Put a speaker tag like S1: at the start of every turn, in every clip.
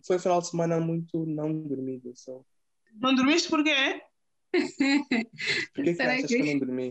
S1: foi um final de semana muito não dormido. Só.
S2: Não dormiste por quê?
S1: Por que
S3: Será
S1: achas
S3: que-
S1: que eu não dormi?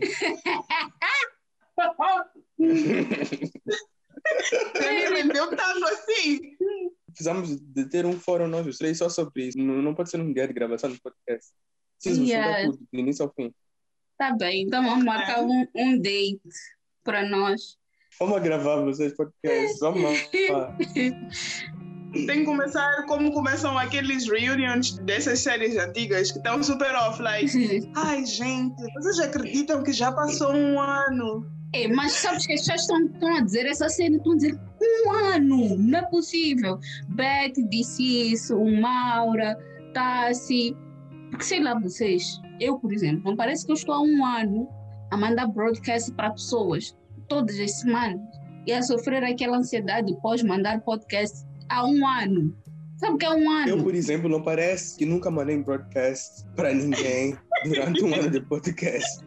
S2: Ele rendeu tanto assim.
S1: Precisamos de ter um fórum nós os três só sobre isso. Não pode ser um dia de gravação de podcast. Precisamos estudar
S3: Yes.
S1: tudo, do início ao fim.
S3: Tá bem, então vamos marcar um date para nós.
S1: Vamos gravar vocês podcast. Vamos lá.
S2: Tem que começar como começam aqueles reunions dessas séries antigas que estão super off, like, ai gente, vocês acreditam que já passou um ano?
S3: Mas sabes que as pessoas estão a dizer essa cena, estão a dizer 1 ano, não é possível. Beth disse isso, o Maura, Tassi, porque sei lá vocês, eu por exemplo, não parece que eu estou há 1 ano a mandar broadcast para pessoas todas as semanas e a sofrer aquela ansiedade pós mandar podcast há 1 ano. Sabe o que é 1 ano?
S1: Eu, por exemplo, não parece que nunca mandei broadcast para ninguém durante 1 ano de podcast.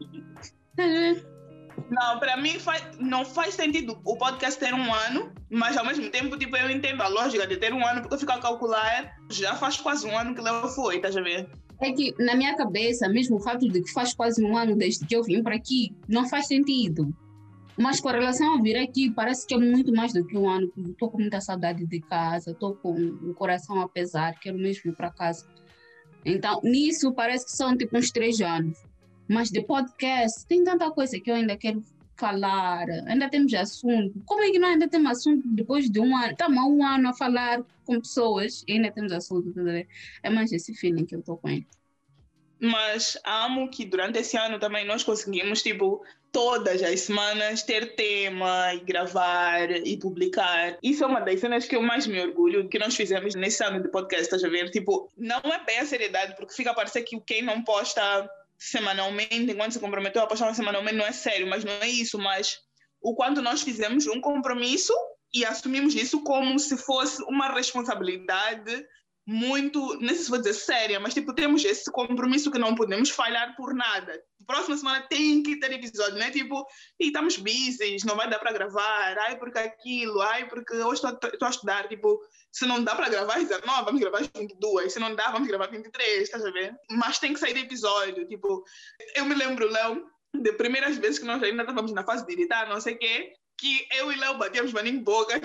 S2: Não, para mim não faz sentido o podcast ter 1 ano, mas ao mesmo tempo, tipo, eu entendo a lógica de ter 1 ano, porque eu fico a calcular, já faz quase 1 ano que Léo foi, estás a ver?
S3: É que na minha cabeça, mesmo o fato de que faz quase 1 ano desde que eu vim para aqui, não faz sentido. Mas com relação a vir aqui, parece que é muito mais do que 1 ano. Estou com muita saudade de casa, estou com o coração a pesar, quero mesmo ir para casa. Então, nisso parece que são tipo uns 3 anos. Mas de podcast, tem tanta coisa que eu ainda quero falar, ainda temos assunto. Como é que nós ainda temos assunto depois de 1 ano? Estamos há 1 ano a falar com pessoas e ainda temos assunto. É mais esse feeling que eu estou com ele.
S2: Mas amo que durante esse ano também nós conseguimos, tipo, todas as semanas ter tema e gravar e publicar. Isso é uma das cenas que eu mais me orgulho que nós fizemos nesse ano de podcast, estás a ver? Tipo, não é bem a seriedade, porque fica a parecer que quem não posta semanalmente, enquanto se comprometeu a postar semanalmente, não é sério, mas não é isso. Mas o quanto nós fizemos um compromisso e assumimos isso como se fosse uma responsabilidade muito, não sei se vou dizer séria, mas tipo, temos esse compromisso que não podemos falhar por nada. Próxima semana tem que ter episódio, né? Tipo, estamos busy, não vai dar para gravar, ai porque aquilo, ai porque hoje estou a estudar, tipo, se não dá para gravar 19, vamos gravar 22, se não dá, vamos gravar 23, estás a ver? Mas tem que sair leepisódio, tipo, eu me lembro, Léo, de primeiras vezes que nós ainda estávamos na fase de editar, não sei o quê, que eu e Léo batíamos maninho em boca,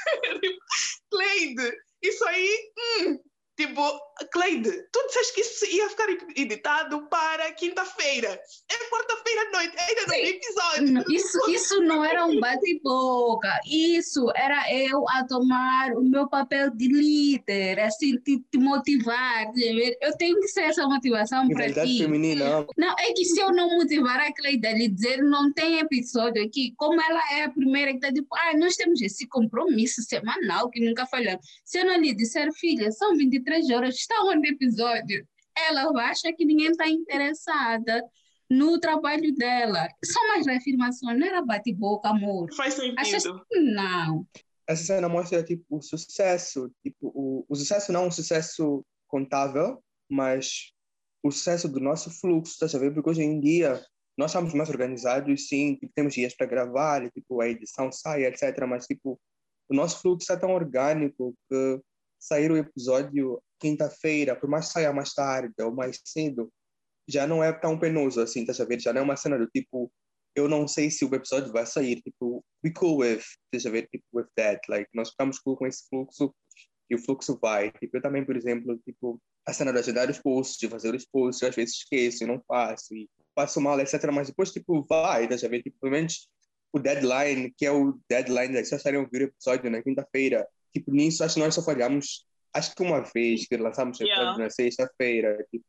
S2: Cleide, isso aí, tipo, Cleide, tu disseste que isso ia ficar editado para quinta-feira. É quarta-feira à noite, ainda não tem episódio.
S3: Isso não era um bate-boca. Isso era eu a tomar o meu papel de líder, assim, te motivar. Eu tenho que ser essa motivação para ti.
S1: Rivalidade feminina.
S3: Não, é que se eu não motivar a Cleide a lhe dizer não tem episódio aqui, como ela é a primeira que está tipo, nós temos esse compromisso semanal que nunca falhamos. Se eu não lhe disser, filha, são 23 horas, está onde episódio? Ela acha que ninguém está interessada no trabalho dela. Só mais reafirmações, não era bate-boca, amor.
S2: Faz sentido.
S3: Achas que não?
S1: Essa cena mostra tipo, o sucesso. Tipo, o sucesso não é um sucesso contável, mas o sucesso do nosso fluxo, estás a ver? Porque hoje em dia nós estamos mais organizados, sim, tipo, temos dias para gravar, e, tipo, a edição sai, etc. Mas tipo, o nosso fluxo está tão orgânico que sair o episódio quinta-feira, por mais que saia mais tarde ou mais cedo, já não é tão penoso assim, estás a ver? Já não é uma cena do tipo, eu não sei se o episódio vai sair, tipo, we cool with, estás a ver? Tipo, with that, like, nós ficamos cool com esse fluxo e o fluxo vai. Tipo, eu também, por exemplo, tipo, a cena de agendar os posts, de fazer os posts, eu às vezes esqueço e não faço, e passo mal, etc. Mas depois, tipo, vai, estás a ver? Tipo, pelo menos o deadline, que é o deadline das pessoas estarem a ouvir o episódio na quinta-feira, tipo, nisso acho que nós só falhamos, acho que uma vez que lançamos o episódio na sexta-feira, tipo,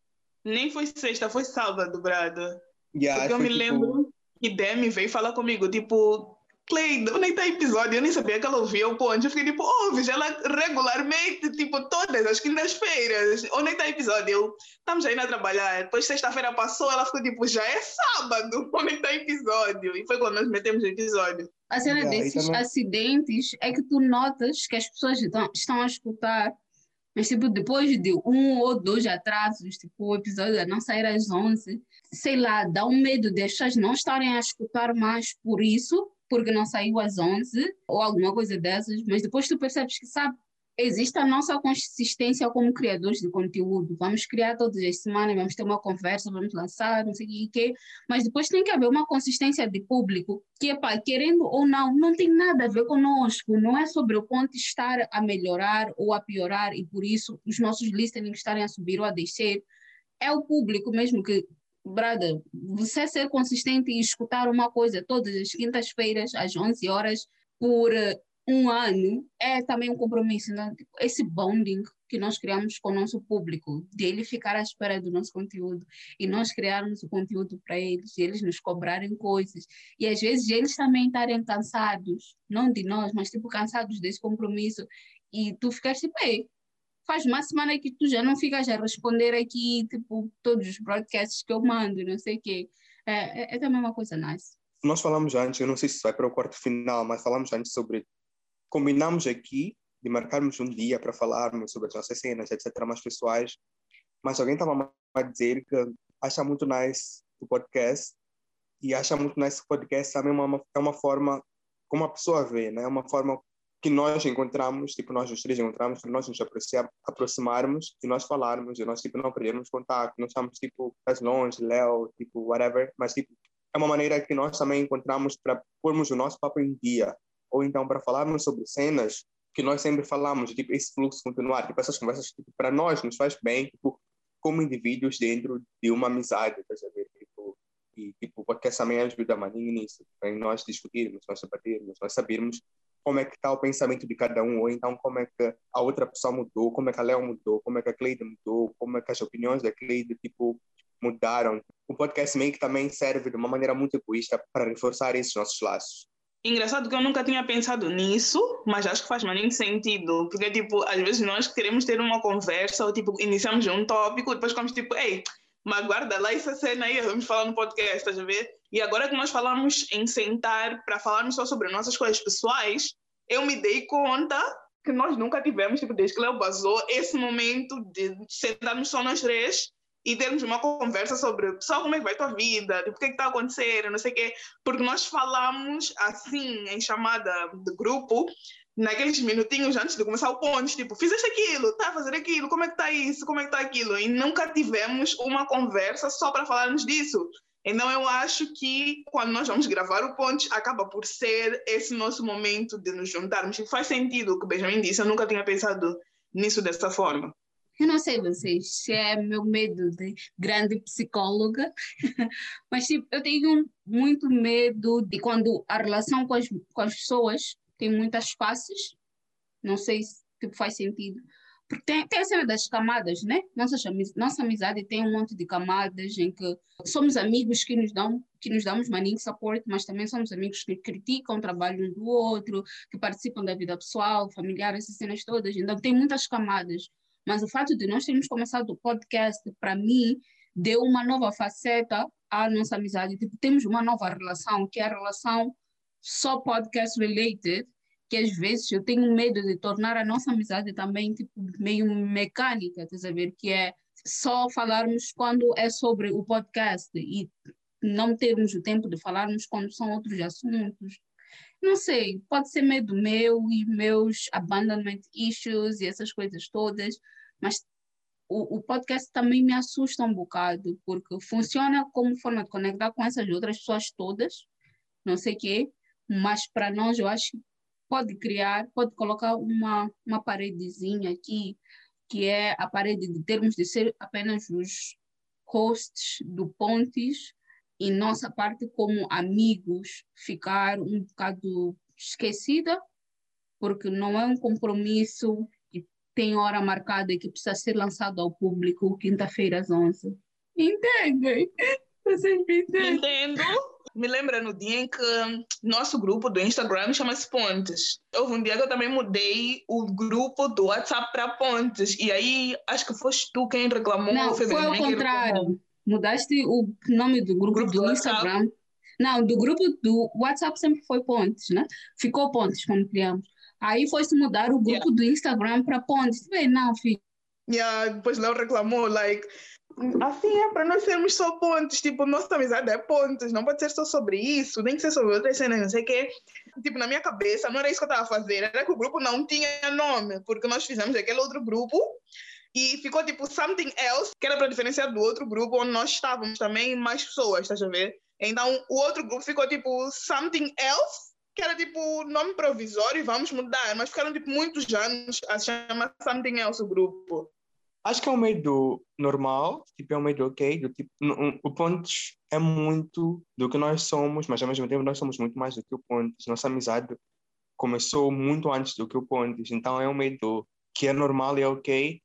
S2: Nem foi sexta, foi sábado, brada.
S1: Yeah,
S2: porque eu me lembro que Demi veio falar comigo, tipo, Cleide, onde é que tá o episódio? Eu nem sabia que ela ouvia o ponto. Eu fiquei tipo, ouves ela regularmente, tipo, todas as quintas-feiras. Onde é que tá o episódio? Estamos ainda a trabalhar. Depois sexta-feira passou, ela ficou tipo, já é sábado. Onde é que tá o episódio? E foi quando nós metemos o episódio.
S3: A cena desses acidentes é que tu notas que as pessoas estão a escutar, mas tipo, depois de 1 ou 2 atrasos, tipo, o episódio a não sair às 11, sei lá, dá um medo de as pessoas não estarem a escutar mais por isso, porque não saiu às 11, ou alguma coisa dessas, mas depois tu percebes que, sabe, existe a nossa consistência como criadores de conteúdo. Vamos criar todas as semanas, vamos ter uma conversa, vamos lançar, não sei o quê, mas depois tem que haver uma consistência de público, que, epá, querendo ou não tem nada a ver conosco, não é sobre o ponto estar a melhorar ou a piorar, e por isso os nossos listenings estarem a subir ou a descer. É o público mesmo que, brother, você ser consistente e escutar uma coisa todas as quintas-feiras, às 11 horas, por um ano, é também um compromisso, né? Esse bonding que nós criamos com o nosso público, de ele ficar à espera do nosso conteúdo e nós criarmos o conteúdo para eles, e eles nos cobrarem coisas. E às vezes eles também estarem cansados, não de nós, mas tipo cansados desse compromisso. E tu ficas tipo, ei, faz uma semana que tu já não ficas a responder aqui, tipo, todos os broadcasts que eu mando, não sei o quê. É também uma coisa nice.
S1: Nós falamos antes, eu não sei se vai para o quarto final, mas falamos antes sobre... Combinamos aqui de marcarmos um dia para falarmos sobre as nossas cenas, etc., mais pessoais. Mas alguém estava a dizer que acha muito nice o podcast e acha muito nice o podcast também é uma forma como a pessoa vê, né? É uma forma que nós encontramos, tipo, nós os três encontramos, para nós nos aproximarmos e nós falarmos, e nós, tipo, não perdermos contato, não estamos, tipo, estás longe, Léo, tipo, whatever, mas, tipo, é uma maneira que nós também encontramos para pormos o nosso papo em dia, ou então para falarmos sobre cenas que nós sempre falamos, tipo, esse fluxo continuar, tipo, essas conversas, tipo, para nós nos faz bem, tipo, como indivíduos dentro de uma amizade, tá sabendo? Tipo, e, tipo, porque também ajuda a maninho nisso, em nós discutirmos, nós debatermos, nós sabermos como é que está o pensamento de cada um, ou então como é que a outra pessoa mudou, como é que a Léo mudou, como é que a Cleide mudou, como é que as opiniões da Cleide, tipo, mudaram. O podcast meio que também serve de uma maneira muito egoísta para reforçar esses nossos laços.
S2: Engraçado que eu nunca tinha pensado nisso, mas acho que faz muito sentido, porque, tipo, às vezes nós queremos ter uma conversa ou, tipo, iniciamos um tópico, depois ficamos, tipo, ei, mas guarda lá essa cena aí, vamos falar no podcast, estás a ver? E agora que nós falamos em sentar para falarmos só sobre nossas coisas pessoais, eu me dei conta que nós nunca tivemos, tipo, desde que Léo basou, esse momento de sentarmos só nós três e termos uma conversa sobre só como é que vai a tua vida, tipo, o que é que está a acontecer, não sei o quê, porque nós falamos assim, em chamada de grupo, naqueles minutinhos antes de começar o ponto, tipo, fizeste aquilo, está a fazer aquilo, como é que está isso, como é que está aquilo, e nunca tivemos uma conversa só para falarmos disso. Então eu acho que quando nós vamos gravar o ponto, acaba por ser esse nosso momento de nos juntarmos, e faz sentido o que o Benjamin disse, eu nunca tinha pensado nisso dessa forma.
S3: Eu não sei vocês, se é meu medo de grande psicóloga, mas tipo, eu tenho muito medo de quando a relação com as pessoas tem muitas faces, não sei se tipo, faz sentido, porque tem a cena das camadas, né? Nossa amizade tem um monte de camadas em que somos amigos que nos damos maninho support, mas também somos amigos que criticam o trabalho um do outro, que participam da vida pessoal, familiar, essas cenas todas, então tem muitas camadas. Mas o fato de nós termos começado o podcast, para mim, deu uma nova faceta à nossa amizade. Tipo, temos uma nova relação, que é a relação só podcast related, que às vezes eu tenho medo de tornar a nossa amizade também tipo, meio mecânica, tá saber? Que é só falarmos quando é sobre o podcast e não termos o tempo de falarmos quando são outros assuntos. Não sei, pode ser medo meu e meus abandonment issues e essas coisas todas, mas o podcast também me assusta um bocado, porque funciona como forma de conectar com essas outras pessoas todas, não sei o quê, mas para nós eu acho que pode colocar uma paredezinha aqui, que é a parede de termos de ser apenas os hosts do Pontes, e nossa parte como amigos ficar um bocado esquecida, porque não é um compromisso que tem hora marcada e que precisa ser lançado ao público quinta-feira às 11. Entendem? Vocês me entendem?
S2: Entendo. Me lembra no dia em que nosso grupo do Instagram chama-se Pontes. Houve um dia que eu também mudei o grupo do WhatsApp para Pontes. E aí, acho que foste tu quem reclamou.
S3: Não, foi ao contrário. Mudaste o nome do grupo do Instagram. Não, do grupo do WhatsApp sempre foi Pontes, né? Ficou Pontes quando criamos. Aí foi-se mudar o grupo do Instagram para Pontes. Bem, não, filho.
S2: Depois Léo reclamou, assim é para nós sermos só Pontes, tipo, nossa amizade é Pontes, não pode ser só sobre isso, nem que ser sobre outras cenas, não sei o quê. Tipo, na minha cabeça, não era isso que eu estava a fazer, era que o grupo não tinha nome, porque nós fizemos aquele outro grupo e ficou tipo Something Else, que era para diferenciar do outro grupo onde nós estávamos também mais pessoas, estás a ver? Então, o outro grupo ficou tipo Something Else, que era tipo nome provisório, vamos mudar, mas ficaram tipo muitos anos a se chamar Something Else o grupo.
S1: Acho que é um medo normal, tipo, é um medo ok, do tipo, o Pontes é muito do que nós somos, mas ao mesmo tempo nós somos muito mais do que o Pontes. Nossa amizade começou muito antes do que o Pontes, então é um medo que é normal e é ok,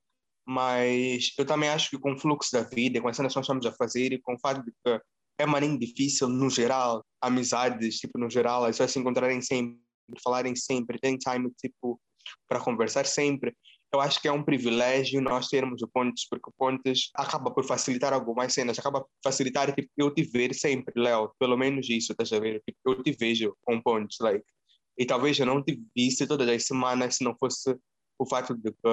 S1: mas eu também acho que com o fluxo da vida, com as cenas que nós estamos a fazer e com o fato de que é maninho difícil no geral, amizades, tipo, no geral, as pessoas se encontrarem sempre, falarem sempre, terem time, tipo, para conversar sempre. Eu acho que é um privilégio nós termos o Pontes, porque o Pontes acaba por facilitar algumas cenas, acaba por facilitar, tipo, eu te ver sempre, Léo, pelo menos isso, estás a ver? Tipo, eu te vejo com Pontes, like, e talvez eu não te visse todas as semanas se não fosse o fato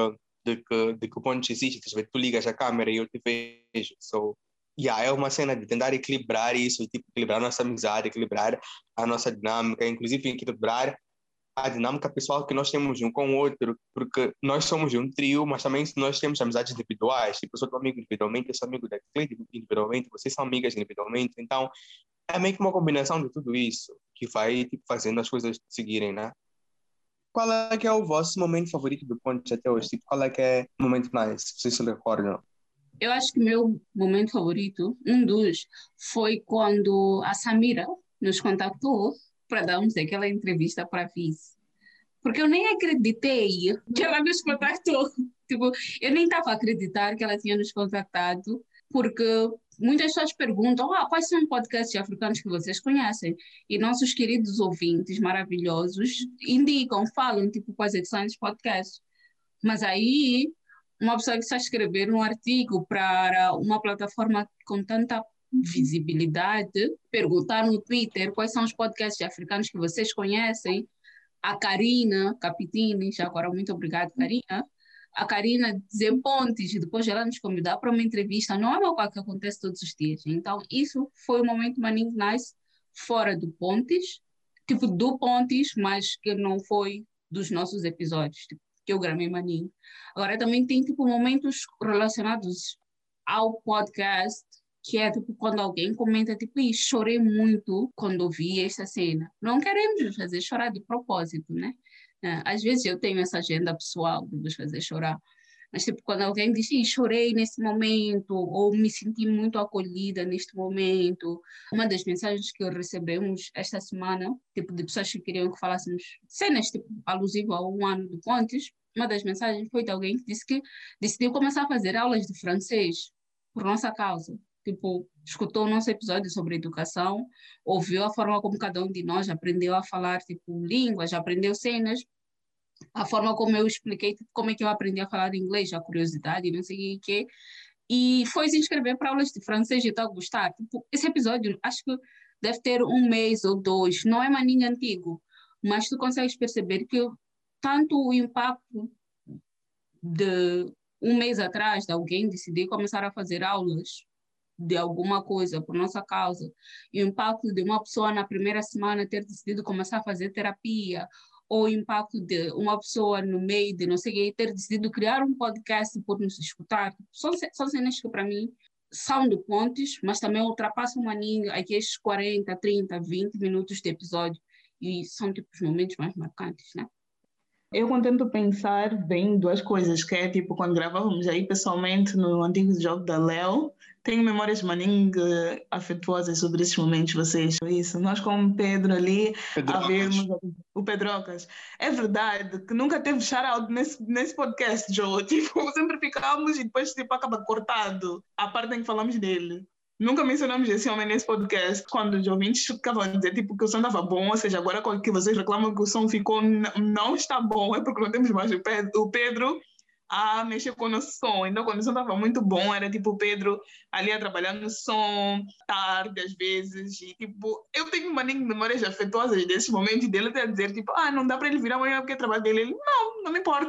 S1: de que o Pontes existe, estás a ver? Tu ligas a câmera e eu te vejo, so, yeah, é uma cena de tentar equilibrar isso, tipo, equilibrar a nossa amizade, equilibrar a nossa dinâmica, inclusive equilibrar a dinâmica pessoal que nós temos um com o outro, porque nós somos um trio, mas também nós temos amizades individuais, tipo, eu sou teu amigo individualmente, eu sou amigo da Cleide individualmente, vocês são amigas individualmente, então é meio que uma combinação de tudo isso que vai, tipo, fazendo as coisas seguirem, né? Qual é que é o vosso momento favorito do Pontes até hoje? Tipo, qual é que é o momento mais, vocês se recordam?
S3: Eu acho que meu momento favorito, um dos, foi quando a Samira nos contactou para darmos aquela entrevista para a Vice. Porque eu nem acreditei que ela nos contactou. Tipo, eu nem estava a acreditar que ela tinha nos contactado, porque muitas pessoas perguntam, quais são os podcasts africanos que vocês conhecem? E nossos queridos ouvintes maravilhosos indicam, falam, tipo, quais é que são esses podcasts. Mas aí, uma pessoa que está a escrever um artigo para uma plataforma com tanta visibilidade, perguntar no Twitter quais são os podcasts africanos que vocês conhecem, a Karina Capitini, já agora muito obrigada, Karina. A Karina dizer Pontes, e depois ela nos convidar para uma entrevista, não é uma coisa que acontece todos os dias. Então, isso foi um momento maninho nice, fora do Pontes, tipo do Pontes, mas que não foi dos nossos episódios, tipo, que eu gravei maninho. Agora, também tem tipo momentos relacionados ao podcast, que é tipo quando alguém comenta tipo, chorei muito quando ouvi esta cena. Não queremos fazer chorar de propósito, né? Às vezes eu tenho essa agenda pessoal de vos fazer chorar, mas tipo quando alguém diz, chorei nesse momento, ou me senti muito acolhida neste momento. Uma das mensagens que recebemos esta semana, tipo de pessoas que queriam que falássemos cenas tipo alusivo a um ano de Pontes, uma das mensagens foi de alguém que disse que decidiu começar a fazer aulas de francês por nossa causa. Tipo, escutou o nosso episódio sobre educação, ouviu a forma como cada um de nós aprendeu a falar, tipo, línguas, aprendeu cenas, a forma como eu expliquei tipo, como é que eu aprendi a falar inglês, a curiosidade, não sei o quê, e foi se inscrever para aulas de francês e está a gostar. Tipo, esse episódio, acho que deve ter um mês ou dois, não é maninho antigo, mas tu consegues perceber que tanto o impacto de um mês atrás de alguém decidir começar a fazer aulas de alguma coisa por nossa causa, e o impacto de uma pessoa na primeira semana ter decidido começar a fazer terapia, ou o impacto de uma pessoa no meio de não sei o que ter decidido criar um podcast por nos escutar, são cenas que para mim são de pontes, mas também ultrapassam aqueles 40, 30, 20 minutos de episódio, e são tipo os momentos mais marcantes, né?
S2: Eu contento pensar bem duas coisas, que é tipo quando gravávamos aí pessoalmente no antigo jogo da Léo, tenho memórias maninho afetuosas sobre esses momentos, vocês. Isso, nós com o Pedro ali, a vermos o Pedrocas. É verdade que nunca teve shout-out nesse podcast, Joe. Tipo, sempre ficámos e depois tipo, acaba cortado a parte em que falamos dele. Nunca mencionamos esse homem nesse podcast, quando os ouvintes ficavam a dizer tipo, que o som estava bom, ou seja, agora que vocês reclamam que o som ficou não está bom, é porque não temos mais o Pedro a mexer com o nosso som. Então, quando o som estava muito bom, era tipo o Pedro ali a trabalhar no som, tarde às vezes, e tipo, eu tenho uma memórias afetuosas desse momento dele até dizer tipo, não dá para ele vir amanhã porque é trabalho dele. Ele, não me importo,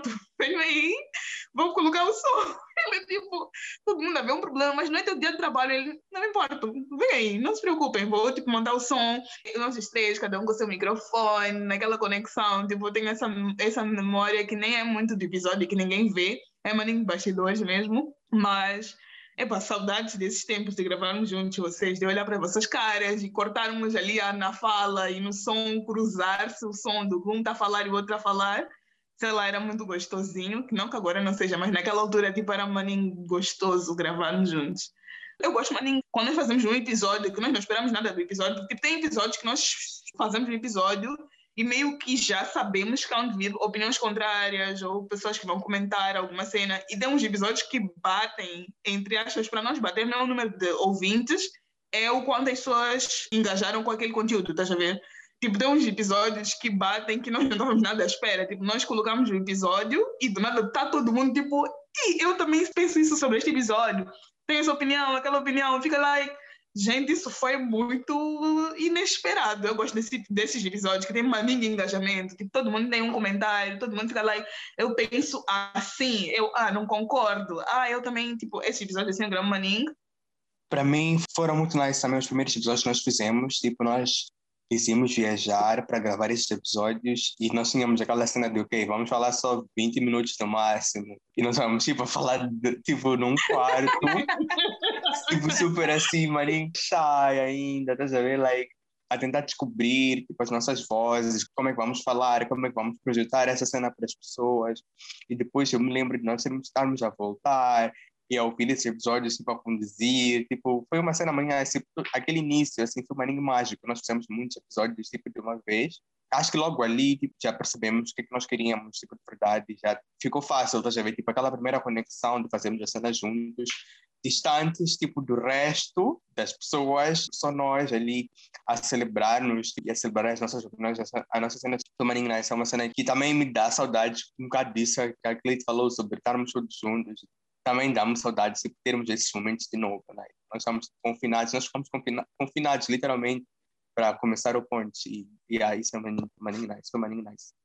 S2: venho aí, vou colocar o som. Ele, tipo, todo mundo a ver um problema, mas não é teu dia de trabalho. Ele, não me importa, vem aí, não se preocupem, vou, tipo, montar o som. E nós três, cada um com seu microfone, naquela conexão, tipo, eu tenho essa memória que nem é muito do episódio, que ninguém vê, é maninho de bastidores mesmo, mas... saudades desses tempos de gravarmos juntos, vocês, de olhar para vossas caras e cortarmos ali na fala e no som, cruzar-se o som do um tá a falar e o outro a falar. Sei lá, era muito gostosinho, que não que agora não seja, mas naquela altura tipo, era maninho gostoso gravarmos juntos. Eu gosto, maninho, quando nós fazemos um episódio, que nós não esperamos nada do episódio, porque tem episódios que nós fazemos um episódio e meio que já sabemos que há de vir opiniões contrárias ou pessoas que vão comentar alguma cena. E tem uns episódios que batem, entre aspas, para nós bater não é o número de ouvintes, é o quanto as pessoas engajaram com aquele conteúdo, estás a ver? Tipo, tem uns episódios que batem que nós não estávamos nada à espera. Tipo, nós colocamos o episódio e do nada está todo mundo tipo, e eu também penso isso sobre este episódio. Tenho essa opinião, aquela opinião, fica lá e... Gente, isso foi muito inesperado. Eu gosto desses episódios que tem maninho de engajamento. Tipo, todo mundo tem um comentário, todo mundo fica lá e eu penso assim, eu não concordo. Eu também, tipo, esse episódio assim, é um grande maninho.
S1: Para mim, foram muito nice também os primeiros episódios que nós fizemos. Tipo, nós decidimos viajar para gravar esses episódios e nós tínhamos aquela cena de, ok, vamos falar só 20 minutos no máximo. E nós vamos, tipo, a falar, tipo, num quarto, tipo, super assim, maninho, shy ainda, estás a ver? Like, a tentar descobrir, tipo, as nossas vozes, como é que vamos falar, como é que vamos projetar essa cena para as pessoas. E depois eu me lembro de nós estarmos a voltar e a ouvir esses episódios, tipo, a conduzir, tipo, foi uma cena amanhã, assim, aquele início, assim, foi um maninho mágico, nós fizemos muitos episódios, tipo, de uma vez. Acho que logo ali, tipo, já percebemos o que nós queríamos, tipo, de verdade, já ficou fácil, tá, já ver, tipo, aquela primeira conexão de fazermos a cena juntos, distantes, tipo, do resto das pessoas, só nós ali a celebrar-nos e a celebrar as nossas opiniões, a nossa cena do Maninho Nice é uma cena que também me dá saudades, um bocado disso que a Cleide falou sobre estarmos todos juntos. Também dá-me saudades de termos esses momentos de novo, né? Nós estamos confinados, nós ficamos confinados literalmente para começar o ponte e aí isso é Maninho Nice, foi Maninho Nice.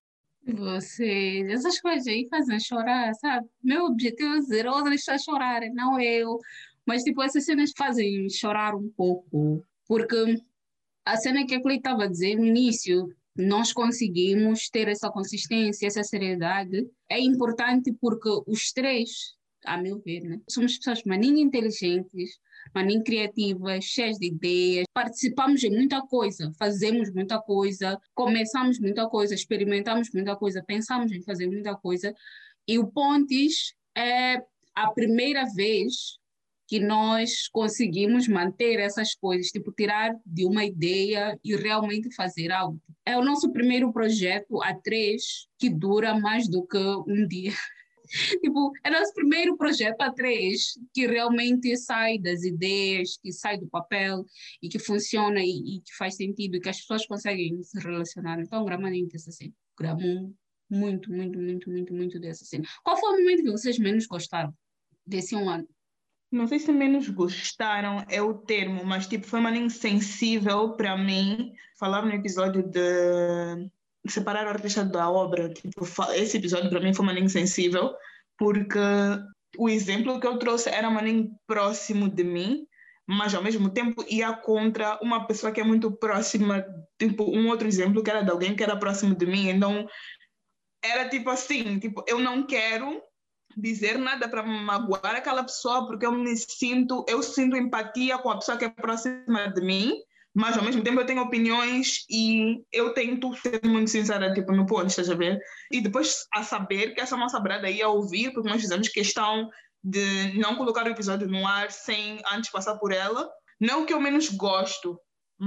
S3: Vocês, essas coisas aí fazem chorar, sabe? Meu objetivo é dizer outras pessoas chorarem, não eu. Mas, tipo, essas cenas fazem chorar um pouco. Porque a cena que a Cleide estava a dizer no início, nós conseguimos ter essa consistência, essa seriedade. É importante porque os três, a meu ver, né? Somos pessoas maninho inteligentes, maninho criativas, cheias de ideias, participamos em muita coisa, fazemos muita coisa, começamos muita coisa, experimentamos muita coisa, pensamos em fazer muita coisa, e o Pontes é a primeira vez que nós conseguimos manter essas coisas, tipo, tirar de uma ideia e realmente fazer algo. É o nosso primeiro projeto a três que dura mais do que um dia. Tipo, é nosso primeiro projeto a três que realmente sai das ideias, que sai do papel e que funciona e que faz sentido e que as pessoas conseguem se relacionar. Então, gramamos dessa cena. Gramamos muito, muito, muito, muito, muito dessa cena. Qual foi o momento que vocês menos gostaram desse um ano?
S2: Não sei se menos gostaram é o termo, mas tipo, foi uma insensível para mim falar no episódio de separar o artista da obra. Tipo, esse episódio para mim foi uma insensível porque o exemplo que eu trouxe era um próximo de mim, mas ao mesmo tempo ia contra uma pessoa que é muito próxima, tipo um outro exemplo que era de alguém que era próximo de mim. Então era tipo assim, tipo, eu não quero dizer nada para magoar aquela pessoa porque eu sinto empatia com a pessoa que é próxima de mim, mas ao mesmo tempo eu tenho opiniões e eu tento ser muito sincera, tipo, no ponto, estás a ver? E depois a saber que essa nossa brada ia ouvir, porque nós fizemos questão de não colocar o episódio no ar sem antes passar por ela. Não que eu menos gosto,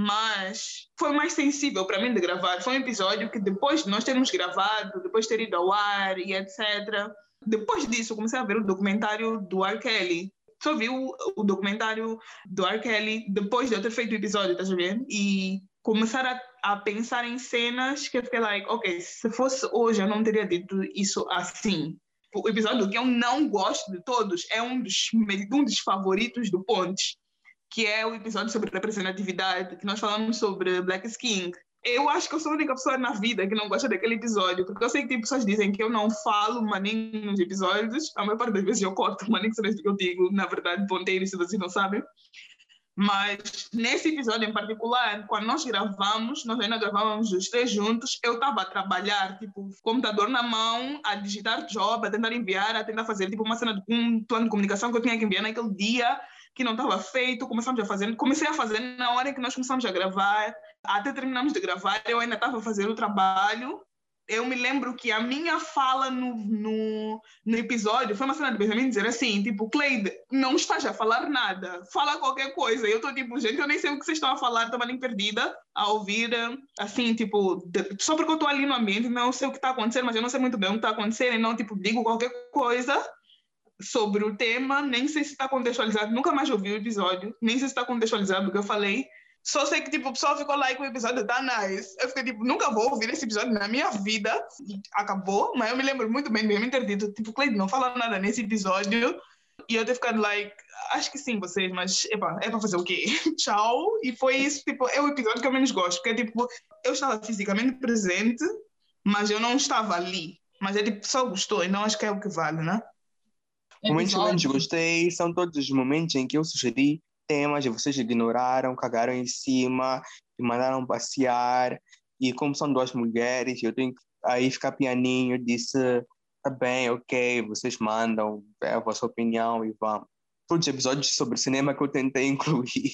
S2: mas foi mais sensível para mim de gravar. Foi um episódio que depois de nós termos gravado, depois de ter ido ao ar e etc., depois disso, eu comecei a ver o documentário do R. Kelly. Só vi o documentário do R. Kelly depois de eu ter feito o episódio, estás a ver? E começar a pensar em cenas que eu fiquei like, ok, se fosse hoje eu não teria dito isso assim. O episódio que eu não gosto de todos é um dos favoritos do Pontes, que é o episódio sobre representatividade, que nós falamos sobre Black Skin. Eu acho que eu sou a única pessoa na vida que não gosta daquele episódio, porque eu sei que tem pessoas que dizem que eu não falo maninho nos episódios, a maior parte das vezes eu corto maninho, que eu digo, na verdade, ponteiro, se vocês não sabem. Mas nesse episódio em particular, quando nós gravamos, nós ainda gravávamos os três juntos, eu estava a trabalhar, tipo, computador na mão, a digitar job, a tentar enviar, a tentar fazer, tipo, uma cena de um plano de comunicação que eu tinha que enviar naquele dia, que não estava feito, comecei a fazer na hora em que nós começamos a gravar, até terminamos de gravar, eu ainda estava a fazer o trabalho. Eu me lembro que a minha fala no episódio foi uma cena de Benjamin dizer assim, tipo, Cleide, não estás a falar nada, fala qualquer coisa. E eu estou tipo, gente, eu nem sei o que vocês estão a falar, estava nem perdida a ouvir, assim, tipo, só porque eu estou ali no ambiente, não sei o que está acontecendo, mas eu não sei muito bem o que está acontecendo, e não, tipo, digo qualquer coisa sobre o tema, nem sei se está contextualizado, nunca mais ouvi o episódio, nem sei se está contextualizado o que eu falei. Só sei que, tipo, o pessoal ficou lá e o episódio tá nice. Eu fiquei, tipo, nunca vou ouvir esse episódio na minha vida. E acabou, mas eu me lembro muito bem de me ter dito, tipo, Cleide, não fala nada nesse episódio. E eu ter ficado, like, acho que sim, vocês, mas, epa, é pra fazer o quê? Tchau. E foi isso, tipo, é o episódio que eu menos gosto. Porque, tipo, eu estava fisicamente presente, mas eu não estava ali. Mas é, tipo, só gostou, então acho que é o que vale, né?
S1: Momentos que eu menos gostei são todos os momentos em que eu sugeri temas e vocês ignoraram, cagaram em cima, e mandaram passear. E como são duas mulheres, eu tenho que aí ficar pianinho, disse, tá bem, ok, vocês mandam, é a vossa opinião e vamos. Todos os episódios sobre cinema que eu tentei incluir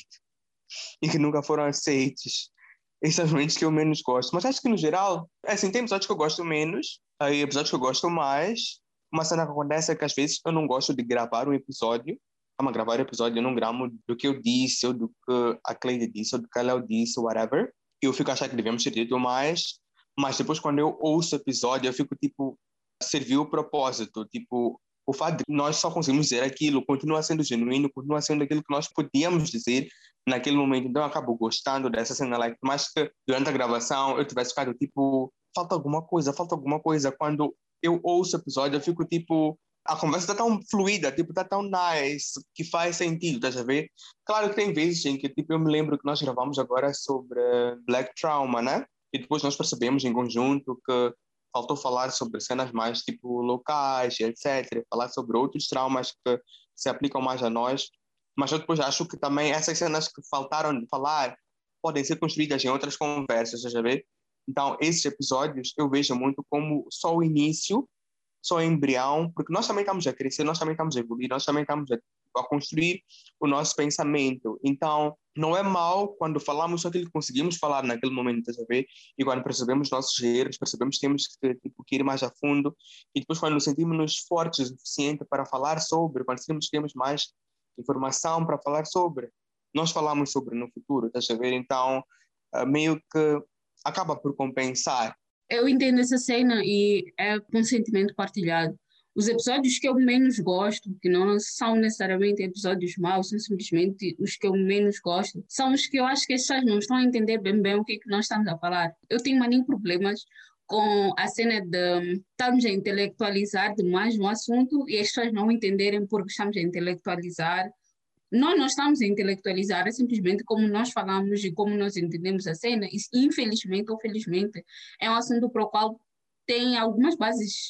S1: e que nunca foram aceitos. Esses são os momentos que eu menos gosto. Mas acho que, no geral, assim, tem episódios que eu gosto menos, aí episódios que eu gosto mais. Uma cena que acontece é que, às vezes, eu não gosto de gravar um episódio. Vamos gravar o episódio, eu não gravo do que eu disse, ou do que a Cleide disse, ou do que a Léo disse, whatever. Eu fico achando que devemos ter dito mais. Mas depois, quando eu ouço o episódio, eu fico, tipo, serviu o propósito. Tipo, o fato de que nós só conseguimos dizer aquilo continua sendo genuíno, continua sendo aquilo que nós podíamos dizer naquele momento. Então eu acabo gostando dessa cena, like, mais que durante a gravação eu tivesse ficado tipo, falta alguma coisa, falta alguma coisa. Quando eu ouço o episódio, eu fico tipo, a conversa está tão fluida, tipo, está tão nice, que faz sentido, estás a ver? Claro que tem vezes em que, tipo, eu me lembro que nós gravamos agora sobre Black Trauma, né? E depois nós percebemos em conjunto que faltou falar sobre cenas mais, tipo, locais, etc. Falar sobre outros traumas que se aplicam mais a nós. Mas eu depois acho que também essas cenas que faltaram de falar podem ser construídas em outras conversas, já vê? Então, esses episódios eu vejo muito como só o início, só o embrião, porque nós também estamos a crescer, nós também estamos a evoluir, nós também estamos a construir o nosso pensamento. Então, não é mal quando falamos só aquilo que conseguimos falar naquele momento, já vê? E quando percebemos nossos erros, percebemos que temos que, tipo, que ir mais a fundo, e depois quando nos sentimos fortes o suficiente para falar sobre, quando sentimos que temos mais informação para falar sobre. Nós falamos sobre no futuro, estás a ver? Então, meio que acaba por compensar.
S3: Eu entendo essa cena e é um sentimento partilhado. Os episódios que eu menos gosto, que não são necessariamente episódios maus, são simplesmente os que eu menos gosto, são os que eu acho que as pessoas não estão a entender bem o que é que nós estamos a falar. Eu tenho maninho problemas com a cena de estarmos a intelectualizar demais um assunto e as pessoas não entenderem porque estamos a intelectualizar. Nós não estamos a intelectualizar, é simplesmente como nós falamos e como nós entendemos a cena. E, infelizmente ou felizmente, é um assunto para o qual tem algumas bases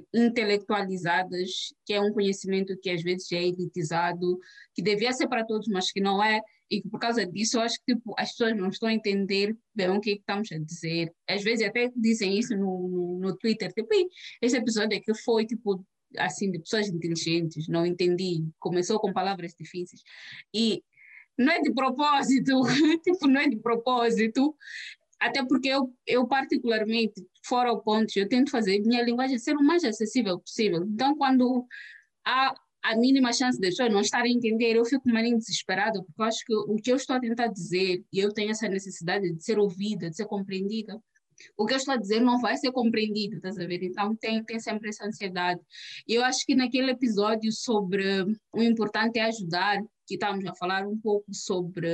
S3: intelectualizadas, que é um conhecimento que às vezes é elitizado, que devia ser para todos, mas que não é, e que por causa disso eu acho que tipo, as pessoas não estão a entender bem o que é que estamos a dizer. Às vezes até dizem isso no Twitter, tipo, esse episódio aqui foi tipo assim, de pessoas inteligentes, não entendi, começou com palavras difíceis, e não é de propósito, tipo, não é de propósito, até porque eu particularmente, fora o ponto, eu tento fazer minha linguagem ser o mais acessível possível, então quando há a mínima chance das pessoas não estarem a entender, eu fico mais desesperada, porque eu acho que o que eu estou a tentar dizer, e eu tenho essa necessidade de ser ouvida, de ser compreendida, o que eu estou a dizer não vai ser compreendido, estás a ver? Então tem sempre essa ansiedade. E eu acho que naquele episódio sobre o importante é ajudar, que estávamos a falar um pouco sobre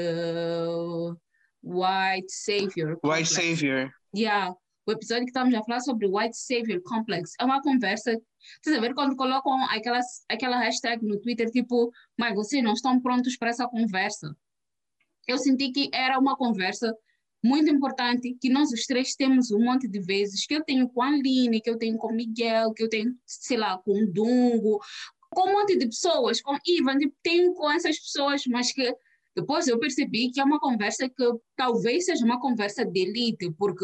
S3: White Savior Complex.
S1: White Savior.
S3: Yeah. O episódio que estávamos a falar sobre White Savior Complex é uma conversa, estás a ver, quando colocam aquela hashtag no Twitter, tipo, mas vocês não estão prontos para essa conversa. Eu senti que era uma conversa muito importante, que nós os três temos um monte de vezes, que eu tenho com a Aline, que eu tenho com o Miguel, que eu tenho, sei lá, com o Dungo, com um monte de pessoas, com Ivan, tipo, tenho com essas pessoas, mas que depois eu percebi que é uma conversa que talvez seja uma conversa de elite, porque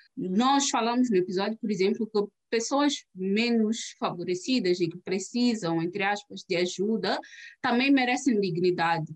S3: nós falamos no episódio, por exemplo, que pessoas menos favorecidas e que precisam, entre aspas, de ajuda, também merecem dignidade.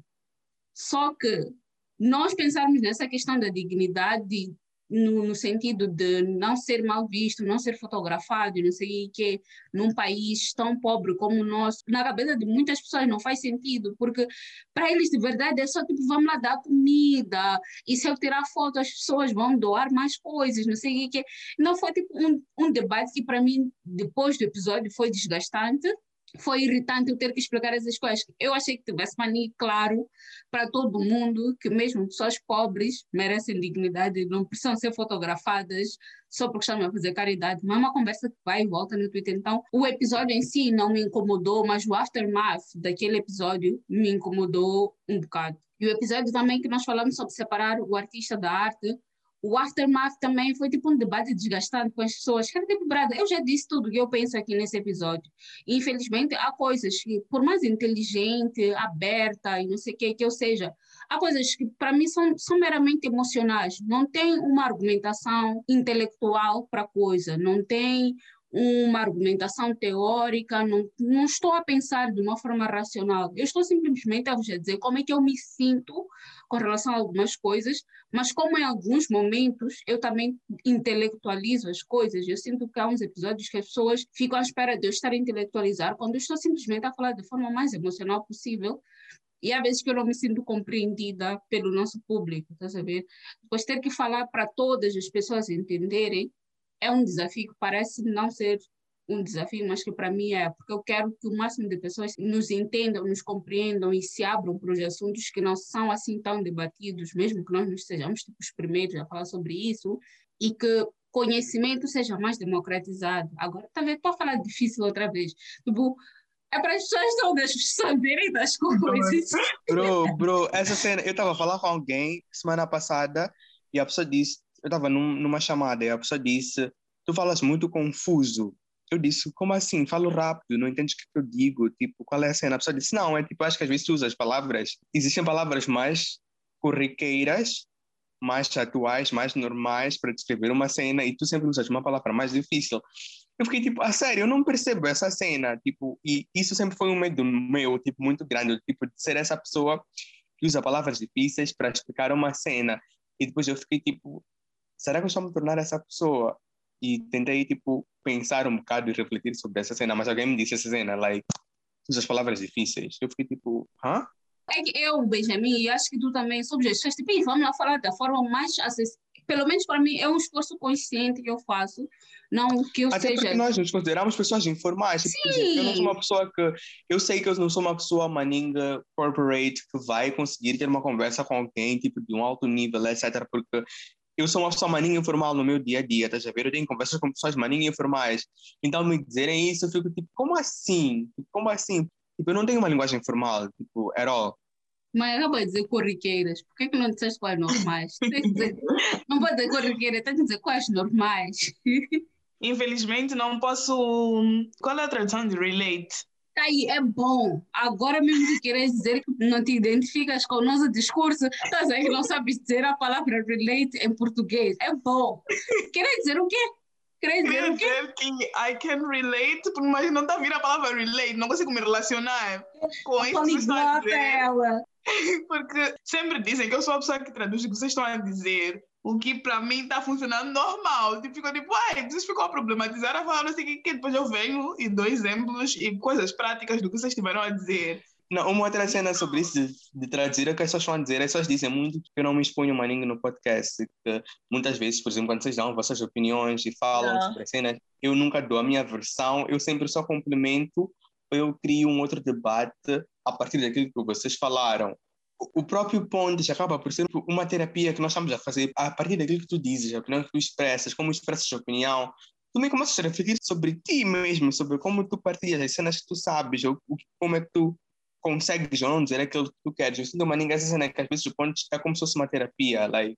S3: Só que nós pensarmos nessa questão da dignidade no sentido de não ser mal visto, não ser fotografado, não sei o que, num país tão pobre como o nosso, na cabeça de muitas pessoas não faz sentido, porque para eles de verdade é só tipo, vamos lá dar comida, e se eu tirar foto as pessoas vão doar mais coisas, não sei o que. Não foi tipo um debate que para mim, depois do episódio, foi desgastante. Foi irritante eu ter que explicar essas coisas. Eu achei que tivesse mania claro para todo mundo que mesmo pessoas pobres merecem dignidade, não precisam ser fotografadas só porque estão a fazer caridade. Mas é uma conversa que vai e volta no Twitter. Então, o episódio em si não me incomodou, mas o aftermath daquele episódio me incomodou um bocado. E o episódio também que nós falamos sobre separar o artista da arte, o aftermath também foi tipo um debate desgastante com as pessoas. Cara, tipo, brada, eu já disse tudo o que eu penso aqui nesse episódio. E, infelizmente, há coisas que, por mais inteligente, aberta e não sei o que eu seja, há coisas que, para mim, são meramente emocionais. Não tem uma argumentação intelectual para a coisa, não tem uma argumentação teórica, não estou a pensar de uma forma racional. Eu estou simplesmente a vos dizer como é que eu me sinto com relação a algumas coisas, mas como em alguns momentos eu também intelectualizo as coisas, eu sinto que há uns episódios que as pessoas ficam à espera de eu estar a intelectualizar, quando eu estou simplesmente a falar de forma mais emocional possível, e há vezes que eu não me sinto compreendida pelo nosso público, tá saber? Depois ter que falar para todas as pessoas entenderem é um desafio que parece não ser um desafio, mas que para mim é, porque eu quero que o máximo de pessoas nos entendam, nos compreendam e se abram para os assuntos que não são assim tão debatidos, mesmo que nós não sejamos tipo, os primeiros a falar sobre isso, e que conhecimento seja mais democratizado. Agora, talvez estou a falar difícil outra vez. Tipo, é para as pessoas todas saberem das coisas.
S1: Bro, essa cena, eu estava a falar com alguém semana passada e a pessoa disse, eu estava numa chamada e a pessoa disse, tu falas muito confuso. Eu disse, como assim? Falo rápido, não entendes o que eu digo? Tipo, qual é a cena? A pessoa disse, não, é tipo, acho que às vezes tu usas palavras, existem palavras mais corriqueiras, mais atuais, mais normais para descrever uma cena e tu sempre usas uma palavra mais difícil. Eu fiquei tipo, sério, eu não percebo essa cena, tipo, e isso sempre foi um medo meu, tipo, muito grande, tipo, de ser essa pessoa que usa palavras difíceis para explicar uma cena. E depois eu fiquei tipo, será que eu estou a me tornar essa pessoa? E tentei, tipo, pensar um bocado e refletir sobre essa cena, mas alguém me disse essa cena, like, usas palavras difíceis. Eu fiquei tipo, hã?
S3: É que eu, Benjamin, e acho que tu também, sobre as tipo, vamos lá falar da forma mais acessível. Pelo menos para mim, é um esforço consciente que eu faço, não que eu
S1: Até
S3: seja...
S1: porque nós nos consideramos pessoas informais. Tipo, por exemplo, eu não sou
S3: Sim,
S1: uma pessoa que... Eu sei que eu não sou uma pessoa maninga corporate que vai conseguir ter uma conversa com alguém, tipo, de um alto nível, etc. Porque eu sou uma pessoa maninha informal no meu dia a dia, tá a ver? Eu tenho conversas com pessoas maninha informais. Então, me dizerem isso, eu fico tipo, como assim? Tipo, como assim? Tipo, eu não tenho uma linguagem formal, tipo, at all.
S3: mas acabou de dizer corriqueiras. Por que não disseste quais normais? Tem que dizer, não pode dizer corriqueira, tem que dizer quais normais.
S2: Infelizmente não posso. Qual é a tradução de relate?
S3: Tá aí, é bom. Agora mesmo que queres dizer que não te identificas com o nosso discurso, estás aí que não sabes dizer a palavra relate em português. É bom. Queres dizer o quê? Queres dizer
S2: Queria
S3: o quê?
S2: dizer que I can relate, mas não está a vir a palavra relate, não consigo me relacionar com
S3: A
S2: isso que você está a
S3: poliglota
S2: dizer.
S3: ela.
S2: Porque sempre dizem que eu sou a pessoa que traduz o que vocês estão a dizer, o que para mim está funcionando normal. Tipo, fico tipo, vocês ficam a problematizar, a falar não sei o que depois eu venho e dou exemplos e coisas práticas do que vocês estiveram a dizer.
S1: Não, uma outra cena sobre isso de traduzir é que as pessoas estão a dizer, as pessoas dizem muito que eu não me exponho maninho no podcast, que muitas vezes, por exemplo, quando vocês dão vossas opiniões e falam
S2: Yeah.
S1: sobre as cenas, eu nunca dou a minha versão, eu sempre só complemento, ou eu crio um outro debate a partir daquilo que vocês falaram. O próprio Pontes acaba por ser uma terapia que nós estamos a fazer a partir daquilo que tu dizes, a opinião que tu expressas, como expressas a opinião. Tu também começas a refletir sobre ti mesmo, sobre como tu partilhas as cenas que tu sabes, ou como é que tu consegues ou não dizer aquilo que tu queres. Eu sinto uma ninguém essa cena que às vezes o Pontes é como se fosse uma terapia, like,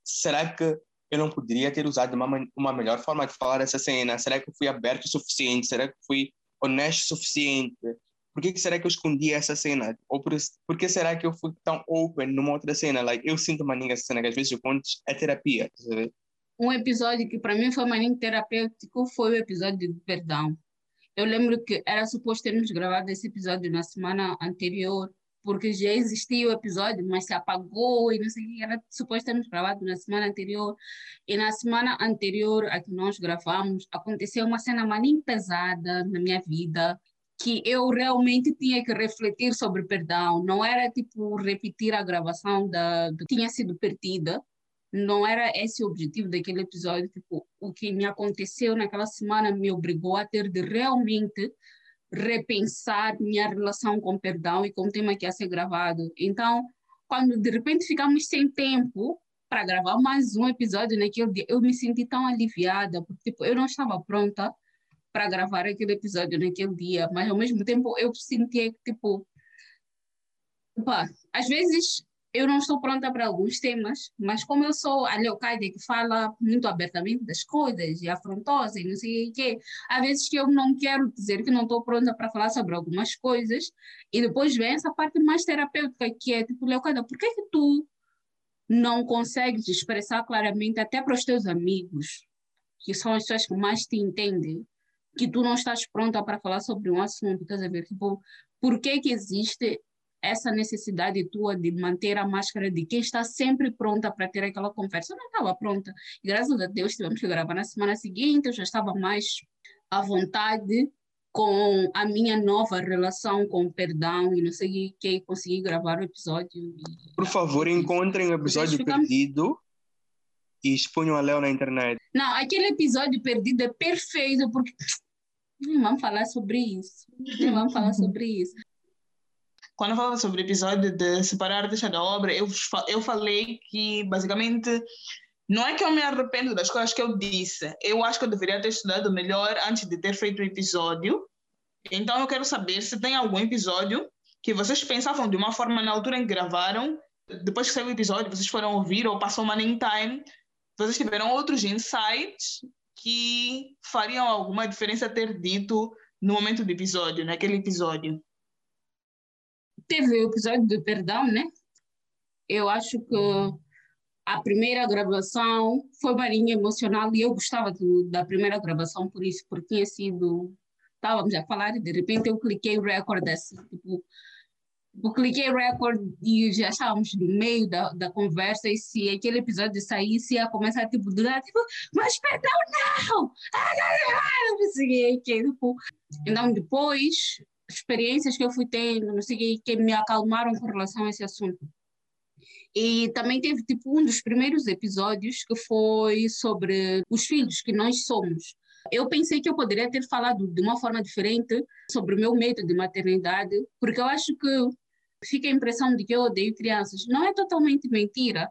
S1: será que eu não poderia ter usado uma melhor forma de falar essa cena? Será que eu fui aberto o suficiente? Será que fui honesto o suficiente? Por que será que eu escondi essa cena? Ou por que será que eu fui tão open numa outra cena? Like, eu sinto mania nessa cena, que às vezes eu conto, é terapia, tá sabendo?
S3: Um episódio que para mim foi maninho terapêutico foi o episódio de perdão. Eu lembro que era suposto termos gravado esse episódio na semana anterior, porque já existia o episódio, mas se apagou e não sei o que, era suposto termos gravado na semana anterior. E na semana anterior a que nós gravamos, aconteceu uma cena maninho pesada na minha vida, que eu realmente tinha que refletir sobre perdão. Não era tipo repetir a gravação que tinha sido perdida. Não era esse o objetivo daquele episódio. Tipo, o que me aconteceu naquela semana me obrigou a ter de realmente repensar minha relação com perdão e com o tema que ia ser gravado. Então, quando de repente ficamos sem tempo para gravar mais um episódio naquele dia, eu me senti tão aliviada, porque tipo, eu não estava pronta para gravar aquele episódio naquele dia, mas ao mesmo tempo eu sentia que, tipo, opa, às vezes eu não estou pronta para alguns temas, mas como eu sou a Leocaide que fala muito abertamente das coisas e afrontosa e não sei o quê, às vezes que eu não quero dizer que não estou pronta para falar sobre algumas coisas e depois vem essa parte mais terapêutica que é tipo, Leocaide, por que tu não consegues expressar claramente até para os teus amigos, que são as pessoas que mais te entendem, que tu não estás pronta para falar sobre um assunto, estás a ver? Tipo, por que existe essa necessidade tua de manter a máscara de quem está sempre pronta para ter aquela conversa? Eu não estava pronta. E graças a Deus tivemos que gravar na semana seguinte, eu já estava mais à vontade com a minha nova relação com o perdão e não sei o que, consegui gravar o episódio.
S1: Por favor, encontrem o episódio perdido e exponham a Léo na internet.
S3: Não, aquele episódio perdido é perfeito, porque nem vamos falar sobre isso. Nem vamos falar sobre isso.
S2: Quando eu falava sobre o episódio de separar e deixar da obra, eu falei que, basicamente, não é que eu me arrependo das coisas que eu disse. Eu acho que eu deveria ter estudado melhor antes de ter feito o episódio. Então, eu quero saber se tem algum episódio que vocês pensavam de uma forma na altura em que gravaram, depois que saiu o episódio, vocês foram ouvir ou passou uma in time, vocês tiveram outros insights que fariam alguma diferença ter dito no momento do episódio, naquele episódio.
S3: Teve o episódio do perdão, né? Eu acho que a primeira gravação foi marinha emocional e eu gostava da primeira gravação por isso, porque tinha sido... Estávamos a falar e de repente eu cliquei o record assim, tipo... Eu cliquei record e já estávamos no meio da conversa e se aquele episódio saísse ia começar tipo, do lado, tipo, mas perdão não! Não sei o que, tipo. Então depois, experiências que eu fui tendo, não sei o que me acalmaram com relação a esse assunto. E também teve tipo um dos primeiros episódios que foi sobre os filhos que nós somos. Eu pensei que eu poderia ter falado de uma forma diferente sobre o meu medo de maternidade, porque eu acho que fica a impressão de que eu odeio crianças. Não é totalmente mentira,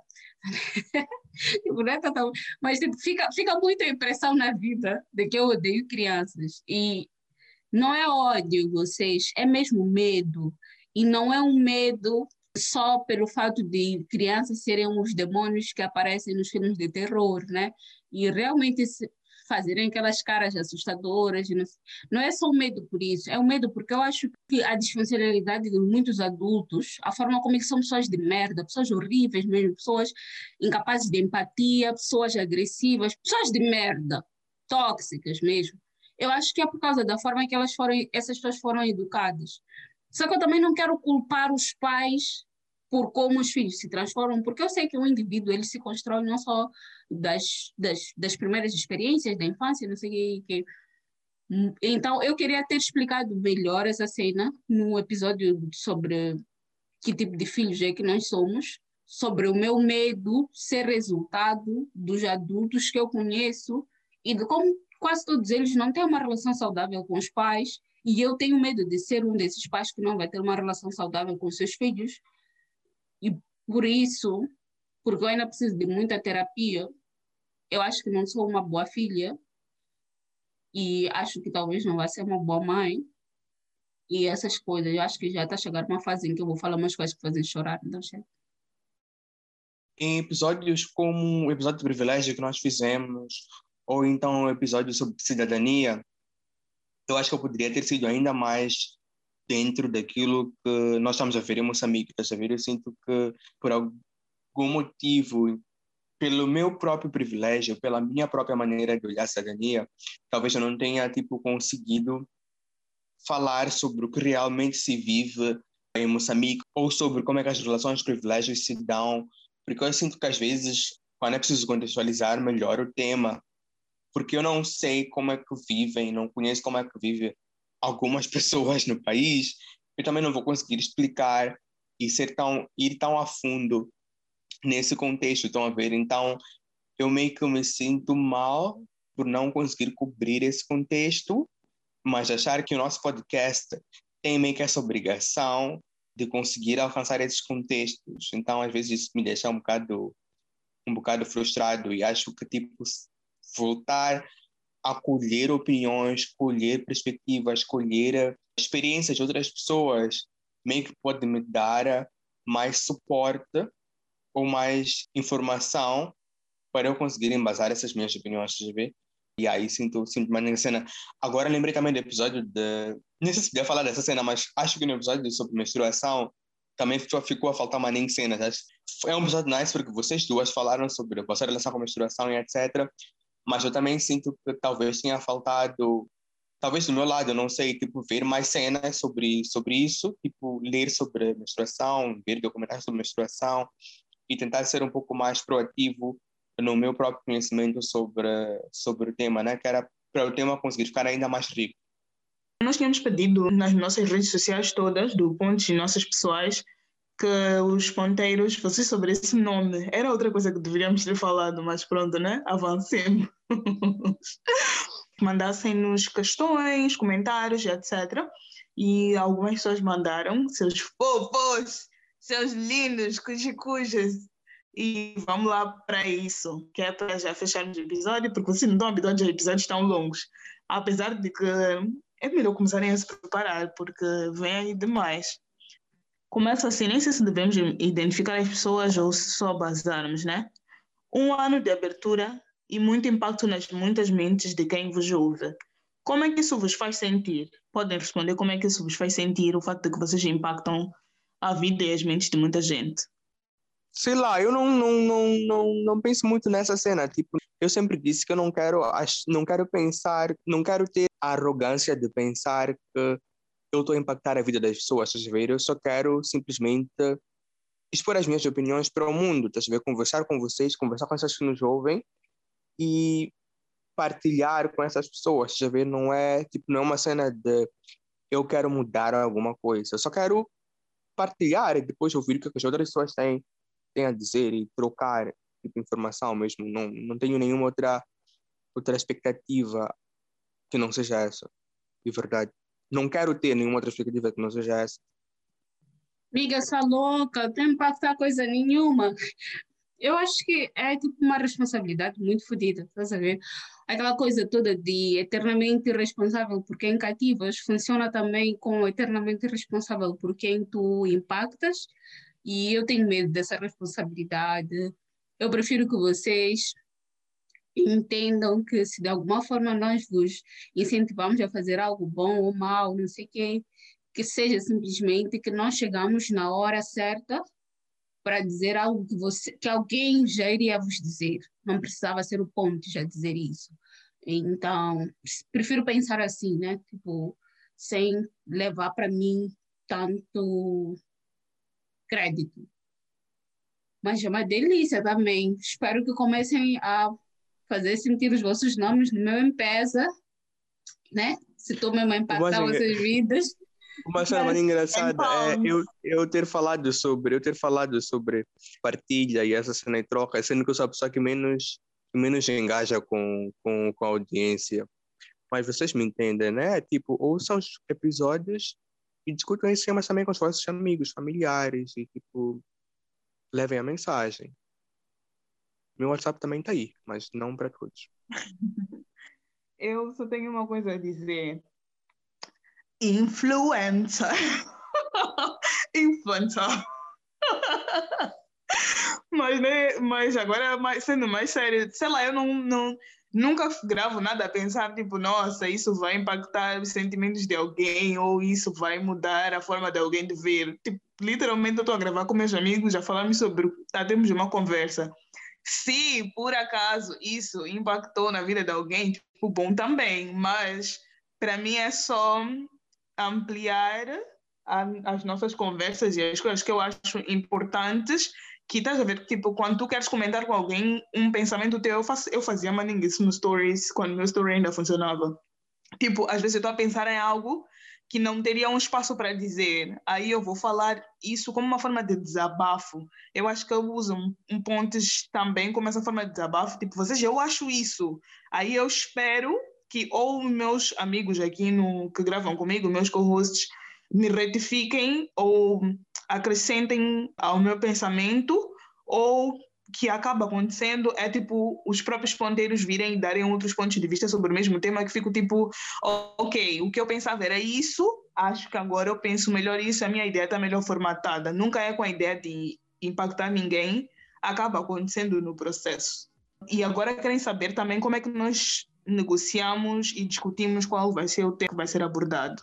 S3: não é total, mas tipo, fica muito a impressão na vida de que eu odeio crianças. E não é ódio, vocês, é mesmo medo. E não é um medo só pelo fato de crianças serem os demônios que aparecem nos filmes de terror, né? E realmente fazerem aquelas caras assustadoras. Não é só o medo por isso, é o medo porque eu acho que a disfuncionalidade de muitos adultos, a forma como eles são pessoas de merda, pessoas horríveis mesmo, pessoas incapazes de empatia, pessoas agressivas, pessoas de merda, tóxicas mesmo. Eu acho que é por causa da forma que essas pessoas foram educadas. Só que eu também não quero culpar os pais por como os filhos se transformam, porque eu sei que um indivíduo ele se constrói não só das primeiras experiências da infância, não sei o que. Então, eu queria ter explicado melhor essa cena no episódio sobre que tipo de filhos é que nós somos, sobre o meu medo ser resultado dos adultos que eu conheço e de como quase todos eles não têm uma relação saudável com os pais, e eu tenho medo de ser um desses pais que não vai ter uma relação saudável com os seus filhos. E por isso, porque eu ainda preciso de muita terapia, eu acho que não sou uma boa filha e acho que talvez não vai ser uma boa mãe e essas coisas. Eu acho que já está a chegar uma fase em que eu vou falar umas coisas que fazem chorar, então chega.
S1: em episódios como o episódio de privilégio que nós fizemos, ou então o episódio sobre cidadania, eu acho que eu poderia ter sido ainda mais dentro daquilo que nós estamos a ver em Moçambique. Estás a ver? Eu sinto que, por algum motivo, pelo meu próprio privilégio, pela minha própria maneira de olhar a cidadania, talvez eu não tenha tipo conseguido falar sobre o que realmente se vive em Moçambique ou sobre como é que as relações de privilégios se dão, porque eu sinto que às vezes, quando é preciso contextualizar melhor o tema, porque eu não sei como é que vivem, não conheço como é que vivem algumas pessoas no país, eu também não vou conseguir explicar e ir tão a fundo nesse contexto, estão a ver? Então, eu meio que me sinto mal por não conseguir cobrir esse contexto, mas achar que o nosso podcast tem meio que essa obrigação de conseguir alcançar esses contextos. Então, às vezes, isso me deixa um bocado frustrado e acho que, tipo, voltar a colher opiniões, colher perspectivas, colher experiências de outras pessoas, meio que pode me dar mais suporte ou mais informação para eu conseguir embasar essas minhas opiniões, estás a ver? E aí sinto mais na cena. Agora lembrei também do episódio de... Nem sei se podia falar dessa cena, mas acho que no episódio sobre menstruação também ficou a faltar uma nem cena. É um episódio nice porque vocês duas falaram sobre a vossa relação com a menstruação e etc. Mas eu também sinto que talvez tenha faltado, talvez do meu lado, eu não sei, tipo, ver mais cenas sobre isso, tipo, ler sobre menstruação, ver documentários sobre menstruação e tentar ser um pouco mais proativo no meu próprio conhecimento sobre o tema, né? Que era para o tema conseguir ficar ainda mais rico.
S2: Nós tínhamos pedido nas nossas redes sociais todas, do Pontos e nossas pessoais, que os ponteiros fossem sobre esse nome. Era outra coisa que deveríamos ter falado, mas pronto, né? Avancemos. Mandassem-nos questões, comentários, etc. E algumas pessoas mandaram seus fofos, seus lindos, cujas. E vamos lá para isso, que é para já fecharmos o episódio, porque vocês não estão habituados a episódios tão longos. Apesar de que é melhor começarem a se preparar, porque vem aí demais. Começa assim, nem sei se devemos identificar as pessoas ou se só bazarmos, né? Um ano de abertura e muito impacto nas muitas mentes de quem vos ouve. Como é que isso vos faz sentir? Podem responder como é que isso vos faz sentir o facto de que vocês impactam a vida e as mentes de muita gente.
S1: Sei lá, eu não penso muito nessa cena. Tipo, eu sempre disse que eu não quero pensar, não quero ter a arrogância de pensar que eu estou a impactar a vida das pessoas, estás a ver? Eu só quero simplesmente expor as minhas opiniões para o mundo, estás a ver? Conversar com vocês, conversar com essas que nos ouvem e partilhar com essas pessoas, estás a ver? Não é uma cena de eu quero mudar alguma coisa, eu só quero partilhar e depois ouvir o que as outras pessoas têm a dizer e trocar tipo, informação mesmo. Não tenho nenhuma outra expectativa que não seja essa, de verdade. Não quero ter nenhuma outra expectativa que não seja essa.
S3: Amiga, essa louca, não tem impactar coisa nenhuma. Eu acho que é tipo uma responsabilidade muito fodida, estás a ver? Aquela coisa toda de eternamente responsável por quem cativas funciona também como eternamente responsável por quem tu impactas, e eu tenho medo dessa responsabilidade. Eu prefiro que vocês entendam que se de alguma forma nós vos incentivamos a fazer algo bom ou mal, não sei o quê, que seja simplesmente que nós chegamos na hora certa para dizer algo que alguém já iria vos dizer. Não precisava ser o ponto já dizer isso. Então, prefiro pensar assim, né? Tipo, sem levar para mim tanto crédito. Mas é uma delícia também. Espero que comecem a fazer sentir os vossos nomes no meu M-Pesa, né? Se estou mesmo a impactar vossas vidas.
S1: Uma cena engraçada é eu ter falado sobre partilha e essa cena em troca, sendo que eu sou a pessoa que menos engaja com a audiência. Mas vocês me entendem, né? Tipo, ouçam os episódios e discutam esses temas também com os vossos amigos, familiares e, tipo, levem a mensagem. Meu WhatsApp também tá aí, mas não para todos.
S2: Eu só tenho uma coisa a dizer. Influencer. Influencer. Mas agora, sendo mais sério, sei lá, eu nunca gravo nada a pensar, tipo, nossa, isso vai impactar os sentimentos de alguém ou isso vai mudar a forma de alguém de ver. Tipo, literalmente eu estou a gravar com meus amigos, já falamos sobre, já temos uma conversa. Se por acaso isso impactou na vida de alguém, tipo, bom também, mas para mim é só ampliar as nossas conversas e as coisas que eu acho importantes, que estás a ver, tipo, quando tu queres comentar com alguém um pensamento teu, eu fazia maninguice no stories, quando meu story ainda funcionava. Tipo, às vezes eu estou a pensar em algo que não teria um espaço para dizer. Aí eu vou falar isso como uma forma de desabafo. Eu acho que eu uso um pontes também como essa forma de desabafo. Tipo, vocês, eu acho isso. Aí eu espero que ou meus amigos aqui que gravam comigo, meus co-hosts, me retifiquem ou acrescentem ao meu pensamento, ou que acaba acontecendo é tipo os próprios ponteiros virem e darem outros pontos de vista sobre o mesmo tema, que fico tipo, ok, o que eu pensava era isso, acho que agora eu penso melhor isso, a minha ideia está melhor formatada. Nunca é com a ideia de impactar ninguém, acaba acontecendo no processo. E agora querem saber também como é que nós negociamos e discutimos qual vai ser o tema que vai ser abordado.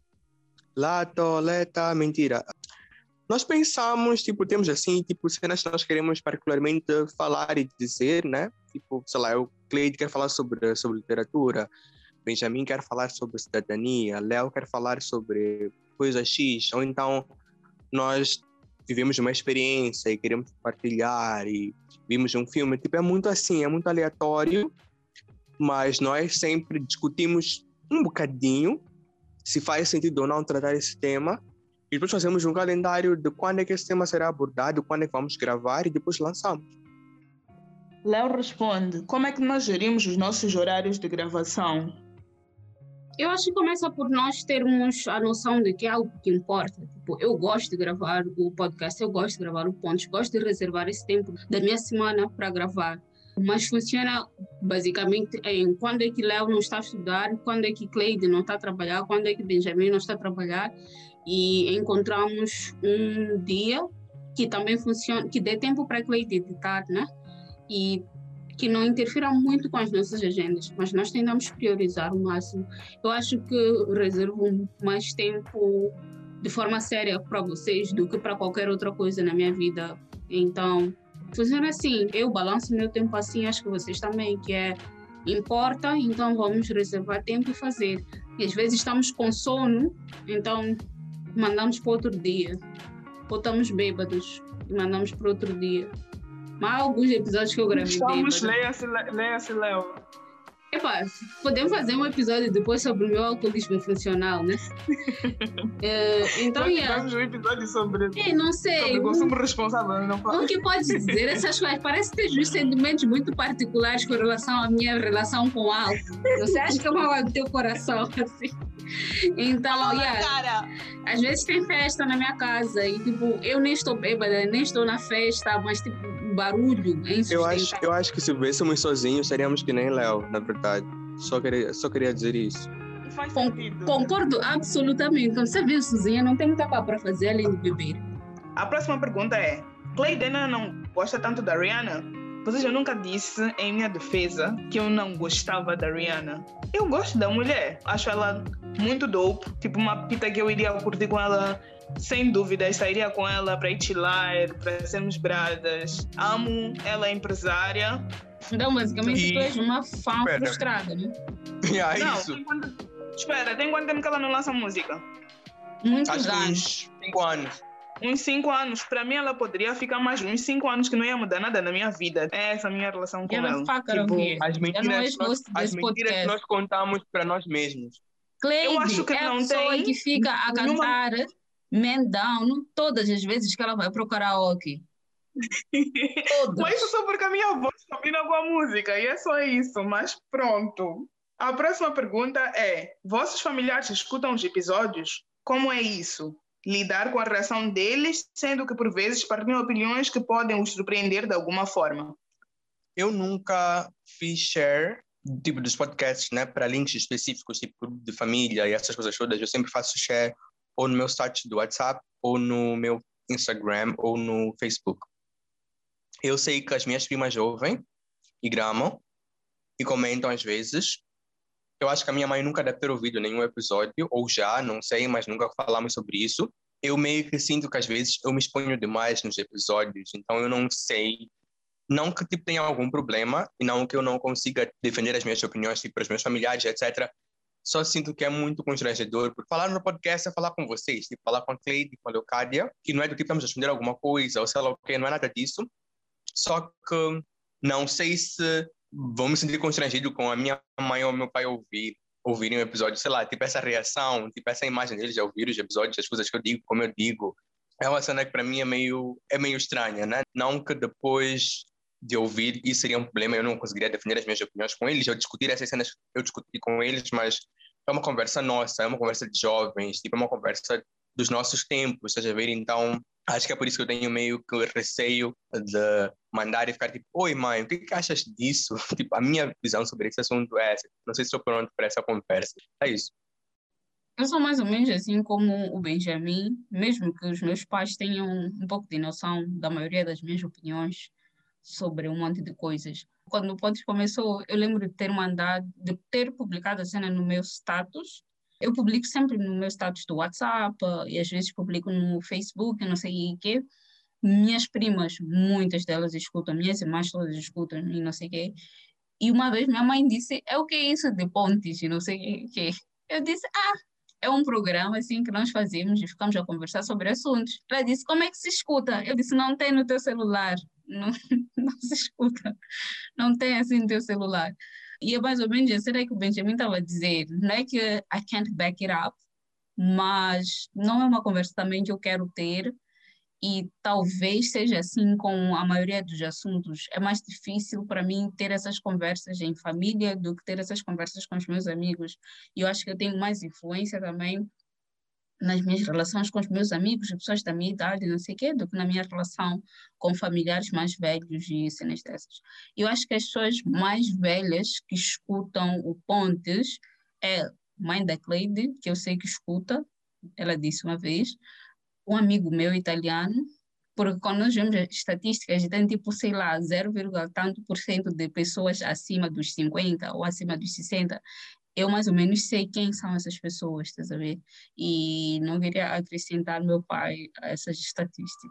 S1: Lato, leta, mentira. Nós pensamos, tipo, temos assim, tipo, cenas que nós queremos particularmente falar e dizer, né? Tipo, sei lá, o Cleide quer falar sobre literatura, Benjamin quer falar sobre cidadania, Léo quer falar sobre coisa X, ou então nós vivemos uma experiência e queremos partilhar e vimos um filme, tipo, é muito assim, é muito aleatório, mas nós sempre discutimos um bocadinho se faz sentido ou não tratar esse tema. E depois fazemos um calendário de quando é que esse tema será abordado, quando é que vamos gravar e depois lançamos.
S2: Léo responde, como é que nós gerimos os nossos horários de gravação?
S3: Eu acho que começa por nós termos a noção de que é algo que importa. Tipo, eu gosto de gravar o podcast, eu gosto de gravar o Pontos, gosto de reservar esse tempo da minha semana para gravar. Mas funciona basicamente em quando é que Léo não está a estudar, quando é que Cleide não está a trabalhar, quando é que Benjamin não está a trabalhar, e encontramos um dia que também funciona, que dê tempo para Cleide editar, né? E que não interfira muito com as nossas agendas, mas nós tentamos priorizar o máximo. Eu acho que reservo mais tempo de forma séria para vocês do que para qualquer outra coisa na minha vida. Então, funciona assim. Eu balanço meu tempo assim, acho que vocês também, que é importa, então vamos reservar tempo e fazer. E às vezes estamos com sono, então mandamos para outro dia. Ou estamos bêbados e mandamos para outro dia. Mas há alguns episódios que eu gravei
S2: Vamos,
S3: bêbada.
S2: leia-se, Léo.
S3: Epá, podemos fazer um episódio depois sobre o meu alcoolismo funcional, né? Então,
S2: nós tivemos um episódio sobre
S3: não sei.
S2: Sobre consumo responsável, não falo.
S3: O que podes dizer essas coisas? Parece ter uns sentimentos muito particulares com relação à minha relação com álcool. Você acha que é uma do teu coração, assim? Então,
S2: cara.
S3: Às vezes tem festa na minha casa e, tipo, eu nem estou bêbada, nem estou na festa, mas, tipo, o barulho é insustentável.
S1: Eu acho que se vivêssemos sozinhos, seríamos que nem Léo, na verdade. Só queria dizer isso.
S2: Faz sentido.
S3: Concordo absolutamente. Quando você vive sozinha, não tem muita coisa para fazer além de beber.
S2: A próxima pergunta é: Cleide não gosta tanto da Rihanna? Vocês, eu nunca disse em minha defesa que eu não gostava da Rihanna. Eu gosto da mulher. Acho ela muito dope. Tipo, uma pita que eu iria curtir com ela, sem dúvida. Eu sairia com ela para ir chilar, para sermos bradas. Amo ela, é empresária.
S3: Então, basicamente, tu és uma fã frustrada, né?
S1: Não, isso.
S2: Tem quanto tempo que ela não lança música?
S3: Muitos anos.
S1: Uns 5 anos.
S2: Uns 5 anos. Para mim, ela poderia ficar mais uns 5 anos que não ia mudar nada na minha vida. É essa a minha relação com ela. Tipo,
S1: as mentiras que nós contamos para nós mesmos.
S3: Cleide,
S2: eu acho que
S3: é
S2: não
S3: a pessoa
S2: tem
S3: que fica a cantar Man Down todas as vezes que ela vai pro karaoke.
S2: Mas isso só porque a minha voz combina com a música, e é só isso, mas pronto. A próxima pergunta é: vossos familiares escutam os episódios? Como é isso? Lidar com a reação deles, sendo que por vezes partilham opiniões que podem os surpreender de alguma forma.
S1: Eu nunca fiz share, tipo, dos podcasts, né, para links específicos, tipo, de família e essas coisas todas. Eu sempre faço share ou no meu status do WhatsApp, ou no meu Instagram, ou no Facebook. Eu sei que as minhas primas ouvem e gramam e comentam às vezes. Eu acho que a minha mãe nunca deve ter ouvido nenhum episódio, ou já, não sei, mas nunca falamos sobre isso. Eu meio que sinto que às vezes eu me exponho demais nos episódios, então eu não sei. Não que tipo, tenha algum problema, e não que eu não consiga defender as minhas opiniões tipo, para os meus familiares, etc. Só sinto que é muito constrangedor, porque falar no podcast é falar com vocês, tipo, falar com a Cleide, com a Leocádia, que não é do tipo estamos a responder alguma coisa, ou sei lá o quê, não é nada disso. Só que não sei se vou me sentir constrangido com a minha mãe ou meu pai ouvirem o episódio, sei lá, tipo essa reação, tipo essa imagem deles a ouvir os episódios, as coisas que eu digo, como eu digo. É uma cena que para mim é meio estranha, né? Não que depois de ouvir isso seria um problema, eu não conseguiria defender as minhas opiniões com eles, eu discutir essas cenas, eu discuti com eles, mas é uma conversa nossa, é uma conversa de jovens, tipo, é uma conversa dos nossos tempos, estás a ver? Então, acho que é por isso que eu tenho meio que receio de mandar e ficar tipo, oi mãe, o que achas disso? Tipo, a minha visão sobre esse assunto é essa. Não sei se estou pronto para essa conversa. É isso.
S3: Eu sou mais ou menos assim como o Benjamin, mesmo que os meus pais tenham um pouco de noção da maioria das minhas opiniões sobre um monte de coisas. Quando o podcast começou, eu lembro de ter mandado, de ter publicado a cena no meu status. Eu publico sempre no meu status do WhatsApp e às vezes publico no Facebook, não sei o quê. Minhas primas, muitas delas escutam, minhas irmãs todas escutam e não sei o quê. E uma vez minha mãe disse, é o que é isso de pontes e não sei o quê. Eu disse, é um programa assim que nós fazemos e ficamos a conversar sobre assuntos. Ela disse, como é que se escuta? Eu disse, não tem no teu celular. Não, não se escuta. Não tem assim no teu celular. E é mais ou menos isso que o Benjamin estava a dizer. Não é que I can't back it up, mas não é uma conversa também que eu quero ter e talvez seja assim com a maioria dos assuntos. É mais difícil para mim ter essas conversas em família do que ter essas conversas com os meus amigos. E eu acho que eu tenho mais influência também nas minhas relações com os meus amigos, pessoas da minha idade, não sei o quê, do que na minha relação com familiares mais velhos e cenas dessas. Eu acho que as pessoas mais velhas que escutam o Pontes é mãe da Cleide, que eu sei que escuta, ela disse uma vez, um amigo meu italiano, porque quando nós vemos as estatísticas, tem tipo, sei lá, 0, tanto por cento de pessoas acima dos 50 ou acima dos 60. Eu mais ou menos sei quem são essas pessoas, estás a ver? E não queria acrescentar meu pai a essas estatísticas.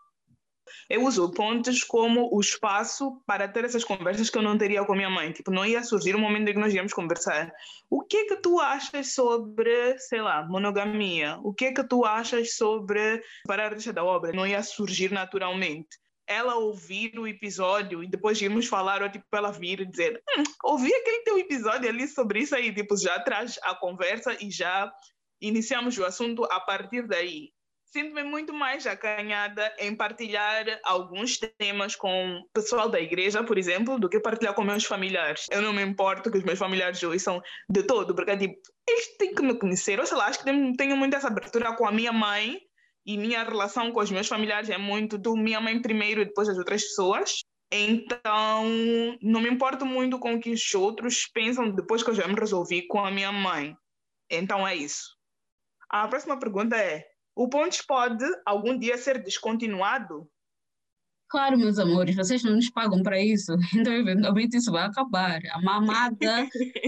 S2: Eu uso pontes como o espaço para ter essas conversas que eu não teria com a minha mãe. Tipo, não ia surgir um momento em que nós íamos conversar. O que é que tu achas sobre, sei lá, monogamia? O que é que tu achas sobre parar de deixar da obra? Não ia surgir naturalmente. Ela ouvir o episódio e depois irmos falar, ou tipo, ela vir e dizer, ouvi aquele teu episódio ali sobre isso aí, tipo, já traz a conversa e já iniciamos o assunto a partir daí. Sinto-me muito mais acanhada em partilhar alguns temas com o pessoal da igreja, por exemplo, do que partilhar com meus familiares. Eu não me importo que os meus familiares ouçam de todo, porque tipo, eles têm que me conhecer. Eu sei lá, acho que tenho muito essa abertura com a minha mãe e minha relação com os meus familiares é muito do minha mãe primeiro e depois das outras pessoas. Então, não me importo muito com o que os outros pensam depois que eu já me resolvi com a minha mãe. Então é isso. A próxima pergunta é: o Pontes pode algum dia ser descontinuado?
S3: Claro, meus amores, vocês não nos pagam para isso, então eventualmente isso vai acabar. A mamada.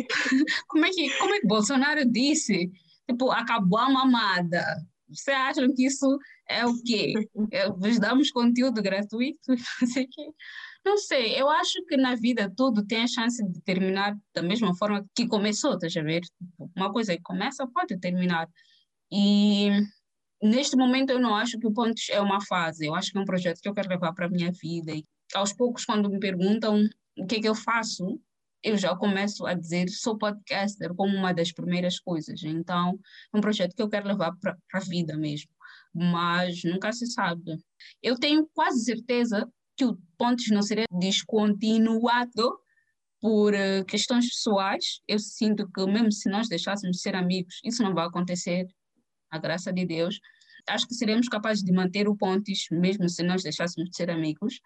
S3: Como é que Bolsonaro disse? Tipo, acabou a mamada. Você acham que isso é o quê? Vos damos conteúdo gratuito? Não sei o quê. Não sei, eu acho que na vida tudo tem a chance de terminar da mesma forma que começou, estás a ver? Tipo, uma coisa que começa pode terminar. E neste momento eu não acho que o Pontos é uma fase, eu acho que é um projeto que eu quero levar para a minha vida. E aos poucos, quando me perguntam o que é que eu faço, eu já começo a dizer sou podcaster como uma das primeiras coisas. Então, é um projeto que eu quero levar para a vida mesmo, mas nunca se sabe. Eu tenho quase certeza que o Pontos não seria descontinuado por questões pessoais. Eu sinto que mesmo se nós deixássemos de ser amigos, isso não vai acontecer, a graça de Deus. Acho que seremos capazes de manter o Pontes, mesmo se nós deixássemos de ser amigos,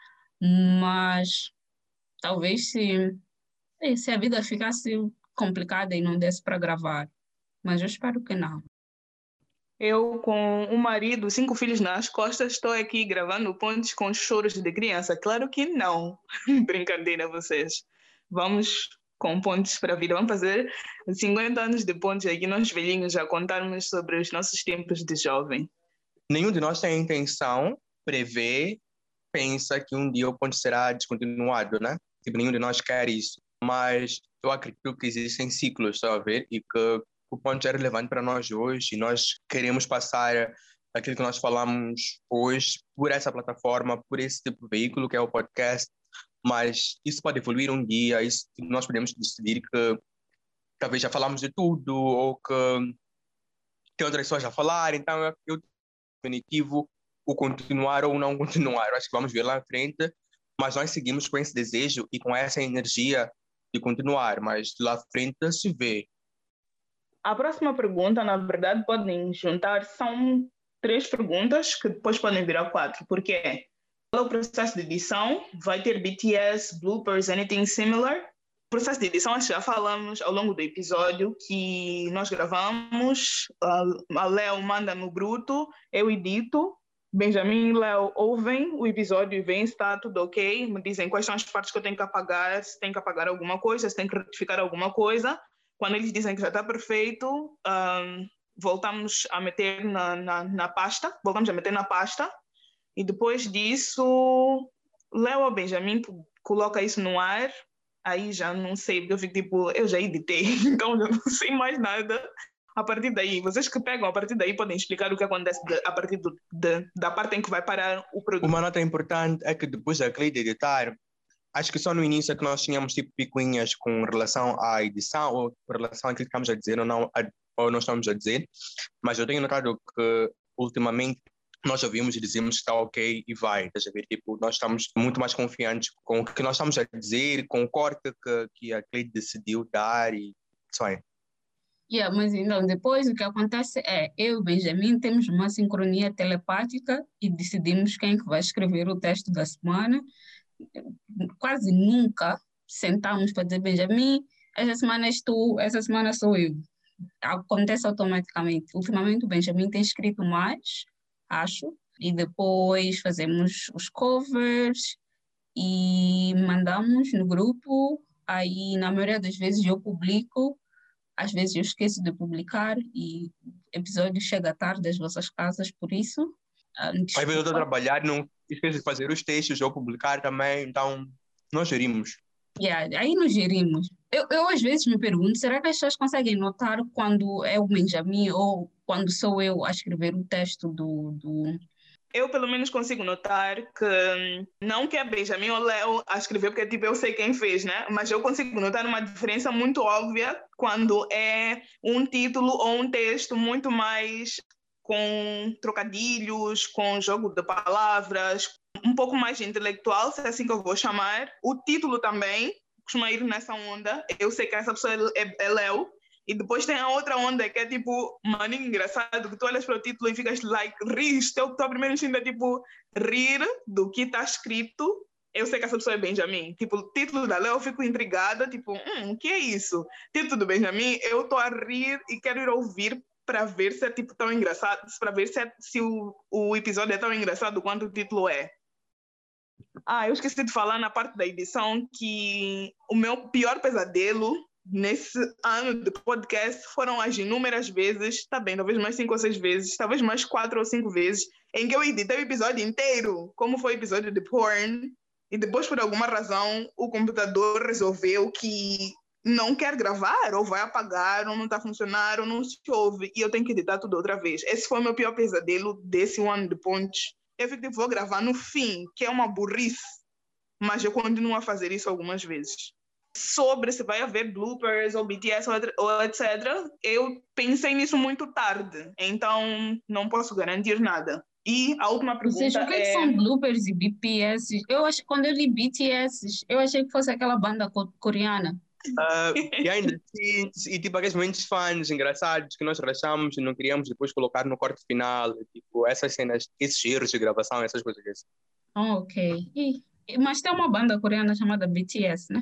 S3: mas talvez se a vida ficasse complicada e não desse para gravar, mas eu espero que não.
S2: Eu, com um marido, 5 filhos nas costas, estou aqui gravando pontes com choros de criança. Claro que não. Brincadeira, vocês. Vamos com pontes para a vida. Vamos fazer 50 anos de pontes aqui, nós velhinhos, a contarmos sobre os nossos tempos de jovem.
S1: Nenhum de nós tem a intenção, prevê, pensa que um dia o ponte será descontinuado, né? Tipo, nenhum de nós quer isso. Mas eu acredito que existem ciclos, está a ver? E que o ponto é relevante para nós hoje e nós queremos passar aquilo que nós falamos hoje por essa plataforma, por esse tipo de veículo que é o podcast, mas isso pode evoluir um dia, isso nós podemos decidir que talvez já falamos de tudo ou que tem outras pessoas a falar, então eu definitivo o continuar ou não continuar. Eu acho que vamos ver lá à frente, mas nós seguimos com esse desejo e com essa energia de continuar, mas lá à frente se vê.
S2: A próxima pergunta, na verdade, podem juntar, são 3 perguntas que depois podem virar 4. Por quê? Qual é o processo de edição? Vai ter BTS, bloopers, anything similar? O processo de edição, acho que já falamos ao longo do episódio que nós gravamos, a Léo manda no bruto, eu edito, Benjamin e Léo ouvem o episódio e veem se está tudo ok, me dizem quais são as partes que eu tenho que apagar, se tem que apagar alguma coisa, se tem que retificar alguma coisa. Quando eles dizem que já está perfeito, voltamos a meter na pasta, e depois disso, Léo ou Benjamin coloca isso no ar, aí já não sei, porque eu fico tipo, eu já editei, então já não sei mais nada. A partir daí, vocês que pegam a partir daí podem explicar o que acontece a partir da parte em que vai parar o produto.
S1: Uma nota importante é que depois da Cleide editar, acho que só no início é que nós tínhamos tipo picuinhas com relação à edição ou com relação àquilo que estamos a dizer ou não estamos a dizer, mas eu tenho notado que ultimamente nós ouvimos e dizemos que está ok e vai, estás a ver? Tipo, nós estamos muito mais confiantes com o que nós estamos a dizer, com o corte que a Cleide decidiu dar e isso aí.
S3: Mas então, depois o que acontece é, eu e o Benjamin temos uma sincronia telepática e decidimos quem que vai escrever o texto da semana. Quase nunca sentamos para dizer, Benjamin, essa semana és tu, essa semana sou eu. Acontece automaticamente. Ultimamente o Benjamin tem escrito mais, acho, e depois fazemos os covers e mandamos no grupo. Aí, na maioria das vezes, eu publico, às vezes eu esqueço de publicar e o episódio chega tarde às vossas casas, por isso.
S1: Às vezes eu estou a trabalhar e não esqueço de fazer os textos ou publicar também, então nós gerimos.
S3: Aí nos gerimos. Eu às vezes me pergunto, será que as pessoas conseguem notar quando é o Benjamin ou quando sou eu a escrever o texto do...
S2: Eu, pelo menos, consigo notar que não que é Benjamin ou Léo a escrever, porque tipo, eu sei quem fez, né? Mas eu consigo notar uma diferença muito óbvia quando é um título ou um texto muito mais com trocadilhos, com jogo de palavras, um pouco mais intelectual, se é assim que eu vou chamar. O título também costuma ir nessa onda. Eu sei que essa pessoa é Léo. E depois tem a outra onda que é tipo, maninho engraçado, que tu olhas para o título e ficas like, rires. Tua primeira instinto é tipo, rir do que está escrito. Eu sei que essa pessoa é Benjamin. Tipo, o título da Léo eu fico intrigada, tipo, o que é isso? Título do Benjamin, eu estou a rir e quero ir ouvir para ver se é tipo tão engraçado, para ver se o episódio é tão engraçado quanto o título é. Eu esqueci de falar na parte da edição que o meu pior pesadelo nesse ano de podcast foram as inúmeras vezes, tá bem, talvez mais 5 ou 6 vezes, talvez mais 4 ou 5 vezes, em que eu editei o episódio inteiro, como foi o episódio de porn, e depois, por alguma razão, o computador resolveu que não quer gravar, ou vai apagar, ou não está a funcionar, ou não se ouve, e eu tenho que editar tudo outra vez. Esse foi o meu pior pesadelo desse ano de pontes. Eu fico tipo, vou gravar no fim, que é uma burrice, mas eu continuo a fazer isso algumas vezes. Sobre se vai haver bloopers ou BTS ou etc., eu pensei nisso muito tarde, então não posso garantir nada. E a última pergunta
S3: o que são bloopers e BTS? Eu acho que quando eu li BTS, eu achei que fosse aquela banda coreana.
S1: E ainda e tipo aqueles momentos fãs engraçados que nós relaxamos e não queríamos depois colocar no corte final, tipo essas cenas, esses erros de gravação, essas coisas assim.
S3: Ok. Mas tem uma banda coreana chamada BTS, né?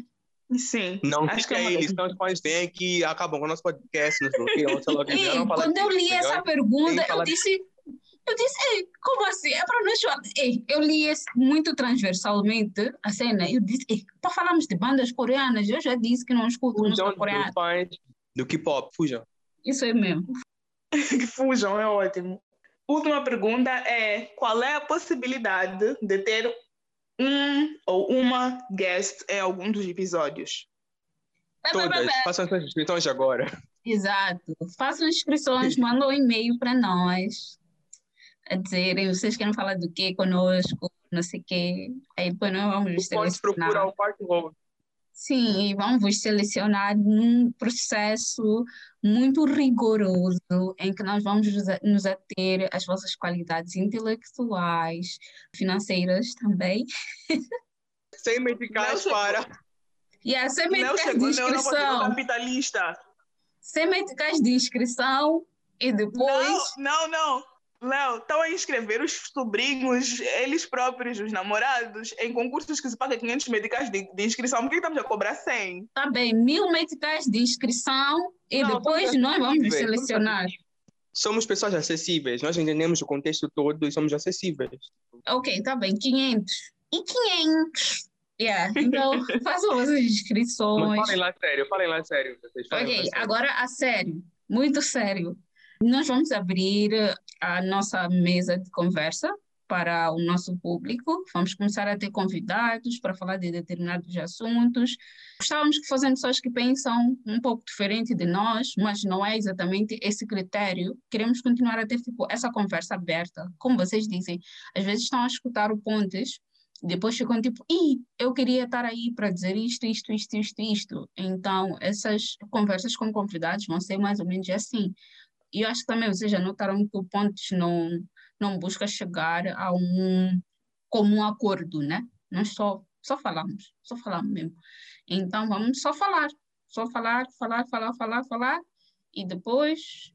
S2: Sim,
S1: Não
S2: acho que é
S1: fica
S2: uma
S1: eles,
S2: das...
S1: então os pais vêm aqui, acabam com o nosso podcast, nos bloqueiam, sei lá o que, já
S3: Ei,
S1: não fala
S3: quando eu
S1: disso,
S3: li
S1: tá
S3: essa
S1: ligado?
S3: pergunta,
S1: Tem que falar
S3: eu disse, ei, como assim? É para nós falar. Ei, eu li muito transversalmente a cena. Eu disse, ei, para falarmos de bandas coreanas, eu já disse que não escuto música
S1: fujam dos
S3: coreana.
S1: fãs do K-pop, fujam.
S3: Isso é mesmo.
S2: que fujam, é ótimo. Última pergunta é: qual é a possibilidade de ter um ou uma guest em algum dos episódios?
S1: Todas, façam suas inscrições agora.
S3: Exato. Façam inscrições, mandam um e-mail para nós, a dizerem, vocês querem falar do quê conosco, não sei o quê. Aí depois nós vamos vos
S1: Pode procurar
S3: selecionar.
S1: o quarto rolo.
S3: Sim, e vamos vos selecionar num processo muito rigoroso em que nós vamos nos ater às vossas qualidades intelectuais, financeiras também.
S1: Sem meticais para.
S3: E sem
S2: Léo
S3: métricas de
S2: chegou, Léo não pode ser
S3: inscrição.
S2: capitalista.
S3: Sem métricas de inscrição e depois...
S2: Não. Léo, estão a inscrever os sobrinhos, eles próprios, os namorados, em concursos que se paga 500 medicais de inscrição. Por que estamos a cobrar 100?
S3: Tá bem, 1000 métricas de inscrição e
S1: Não,
S3: depois nós vamos nos selecionar.
S1: Somos pessoas acessíveis, nós entendemos o contexto todo e somos acessíveis.
S3: Ok, tá bem, 500. E 500? Yeah, então façam as inscrições.
S1: Mas falem lá sério. Vocês falem lá
S3: Ok,
S1: sério.
S3: agora a sério, muito sério. Nós vamos abrir a nossa mesa de conversa para o nosso público. Vamos começar a ter convidados para falar de determinados assuntos. Gostávamos que fossem pessoas que pensam um pouco diferente de nós, mas não é exatamente esse critério. Queremos continuar a ter tipo, essa conversa aberta. Como vocês dizem, às vezes estão a escutar o Pontes, depois ficam tipo, eu queria estar aí para dizer isto. Então, essas conversas com convidados vão ser mais ou menos assim. E eu acho que também vocês já notaram que o Pontes não busca chegar a um comum acordo, né? Nós só falamos mesmo. Então, vamos só falar, e depois,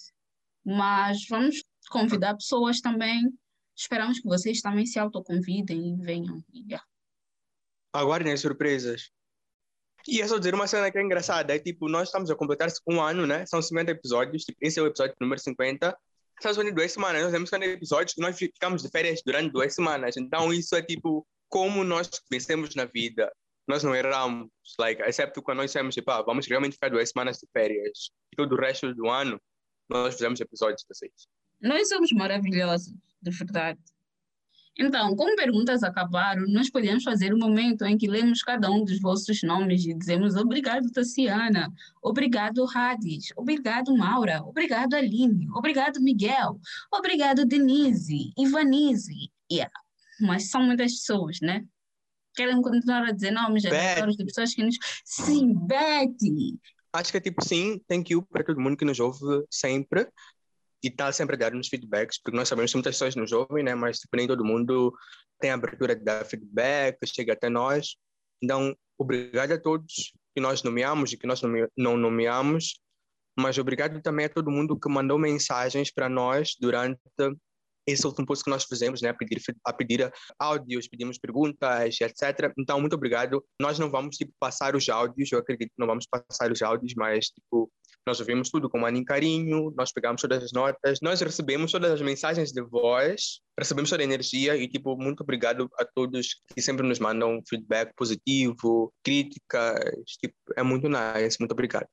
S3: Mas vamos convidar pessoas também. Esperamos que vocês também se autoconvidem e venham.
S1: Aguardem as surpresas. E é só dizer uma cena que é engraçada, é tipo, nós estamos a completar um ano, né? São 50 episódios, tipo, esse é o episódio número 50. Estamos fazendo 2 semanas, nós temos 50 episódios que nós ficamos de férias durante 2 semanas. Então isso é tipo, como nós vencemos na vida. Nós não erramos, exceto quando nós dissemos, tipo, vamos realmente ficar 2 semanas de férias. E todo o resto do ano, nós fizemos episódios de vocês.
S3: Nós somos maravilhosos, de verdade. Então, como perguntas acabaram, nós podemos fazer um momento em que lemos cada um dos vossos nomes e dizemos obrigado, Tassiana, obrigado, Hades, obrigado, Maura, obrigado, Aline, obrigado, Miguel, obrigado, Denise, Ivanise. Mas são muitas pessoas, né? Querem continuar a dizer nomes aleatórios de pessoas que nos... Sim, Betty!
S1: Acho que é tipo, sim, thank you para todo mundo que nos ouve sempre. E está sempre a dar-nos feedbacks, porque nós sabemos que muitas pessoas nos ouvem, né? Mas tipo, nem todo mundo tem a abertura de dar feedback, chega até nós. Então, obrigado a todos que nós nomeamos e que nós não nomeamos, mas obrigado também a todo mundo que mandou mensagens para nós durante esse último post que nós fizemos, né? A pedir áudios, pedimos perguntas, etc. Então, muito obrigado. Nós não vamos tipo, passar os áudios, eu acredito que não vamos passar os áudios, mas tipo, nós ouvimos tudo com muito carinho, nós pegamos todas as notas, nós recebemos todas as mensagens de voz, recebemos toda a energia e, tipo, muito obrigado a todos que sempre nos mandam feedback positivo, críticas, tipo, é muito nice, muito obrigado.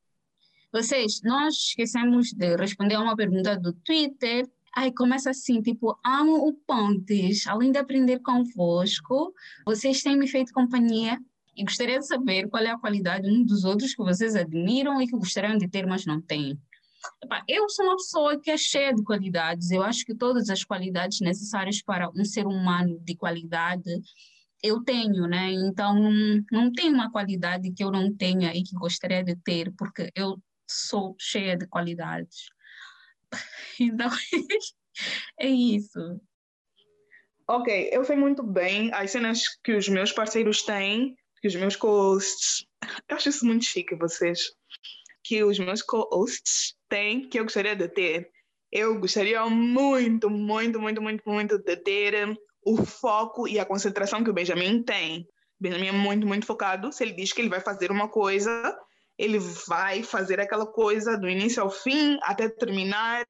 S3: Nós esquecemos de responder a uma pergunta do Twitter. Começa assim, tipo, amo o Pontes, além de aprender convosco, vocês têm me feito companhia. E gostaria de saber qual é a qualidade um dos outros que vocês admiram e que gostariam de ter, mas não têm. Eu sou uma pessoa que é cheia de qualidades. Eu acho que todas as qualidades necessárias para um ser humano de qualidade eu tenho, né? Então, não tem uma qualidade que eu não tenha e que gostaria de ter, porque eu sou cheia de qualidades. Então, é isso.
S2: Ok, eu sei muito bem as cenas que os meus parceiros têm, que os meus co-hosts... Eu acho isso muito chique, vocês. Que os meus co-hosts têm, que eu gostaria de ter. Eu gostaria muito de ter o foco e a concentração que o Benjamin tem. Benjamin é muito, muito focado. Se ele diz que ele vai fazer uma coisa, ele vai fazer aquela coisa do início ao fim, até terminar,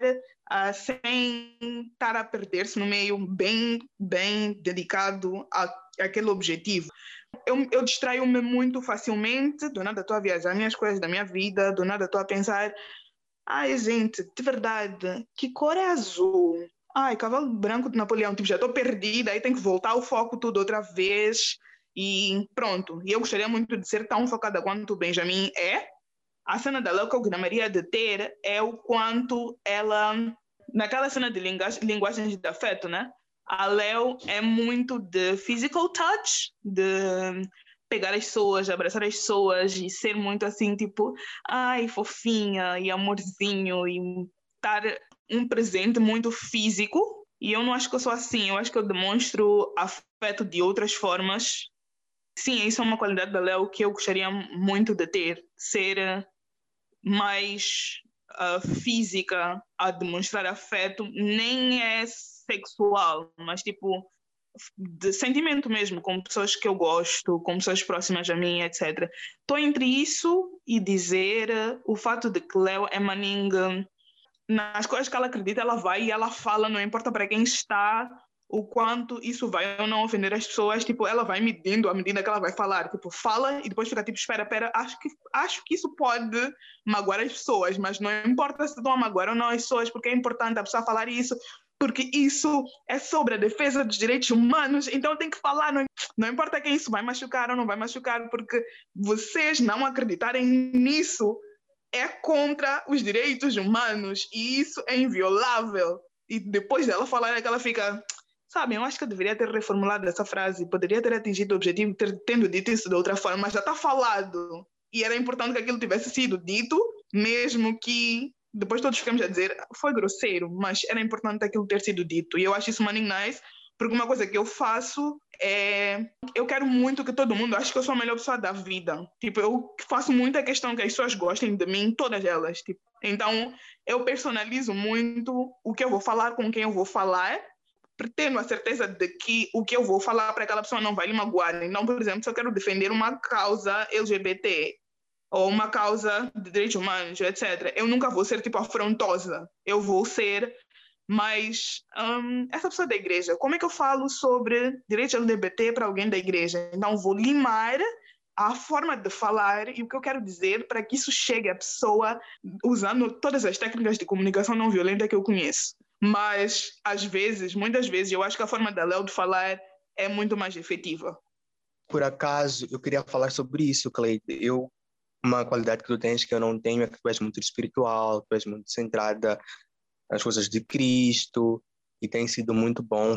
S2: sem estar a perder-se no meio, bem, bem dedicado àquele objetivo. Eu distraio-me muito facilmente, do nada estou a viajar minhas coisas da minha vida, do nada estou a pensar, ai gente, de verdade, que cor é azul? Ai, cavalo branco de Napoleão, tipo, já estou perdida, aí tem que voltar o foco tudo outra vez e pronto. E eu gostaria muito de ser tão focada quanto o Benjamin é. A cena dela que eu gostaria de ter é o quanto ela, naquela cena de linguagens de afeto, né? A Léo é muito de physical touch, de pegar as pessoas, abraçar as pessoas e ser muito assim, tipo, ai, fofinha e amorzinho e estar um presente muito físico. E eu não acho que eu sou assim, eu acho que eu demonstro afeto de outras formas. Sim, isso é uma qualidade da Léo que eu gostaria muito de ter, ser mais física a demonstrar afeto, nem é sexual, mas tipo de sentimento mesmo, com pessoas que eu gosto, com pessoas próximas a mim, etc. Estou entre isso e dizer o fato de que Léo é maninga, nas coisas que ela acredita, ela vai e ela fala, não importa para quem está, o quanto isso vai ou não ofender as pessoas, tipo, ela vai medindo à medida que ela vai falar, tipo, fala e depois fica tipo, espera, acho que isso pode magoar as pessoas, mas não importa se estão a magoar ou não as pessoas, porque é importante a pessoa falar isso, porque isso é sobre a defesa dos direitos humanos, então tem que falar, não importa quem isso vai machucar ou não vai machucar, porque vocês não acreditarem nisso é contra os direitos humanos e isso é inviolável. E depois dela falar, é que ela fica, sabe, eu acho que eu deveria ter reformulado essa frase, poderia ter atingido o objetivo tendo dito isso de outra forma, mas já está falado. E era importante que aquilo tivesse sido dito, mesmo que depois todos ficamos a dizer, foi grosseiro, mas era importante aquilo ter sido dito. E eu acho isso money nice, porque uma coisa que eu faço é... Eu quero muito que todo mundo ache que eu sou a melhor pessoa da vida. Tipo, eu faço muita questão que as pessoas gostem de mim, todas elas. Tipo. Então, eu personalizo muito o que eu vou falar, com quem eu vou falar, tendo a certeza de que o que eu vou falar para aquela pessoa não vai lhe magoar. Então, por exemplo, se eu quero defender uma causa LGBT ou uma causa de direitos humanos, etc., eu nunca vou ser, tipo, afrontosa. Eu vou ser mas essa pessoa da igreja, como é que eu falo sobre direitos LGBT para alguém da igreja? Então, vou limar a forma de falar e o que eu quero dizer para que isso chegue à pessoa usando todas as técnicas de comunicação não violenta que eu conheço. Mas, às vezes, muitas vezes, eu acho que a forma da Léo de falar é muito mais efetiva.
S1: Por acaso, eu queria falar sobre isso, Cleide. Uma qualidade que tu tens que eu não tenho é que tu és muito espiritual, tu és muito centrada as coisas de Cristo e tem sido muito bom.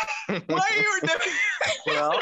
S2: Why you're the...
S1: Well,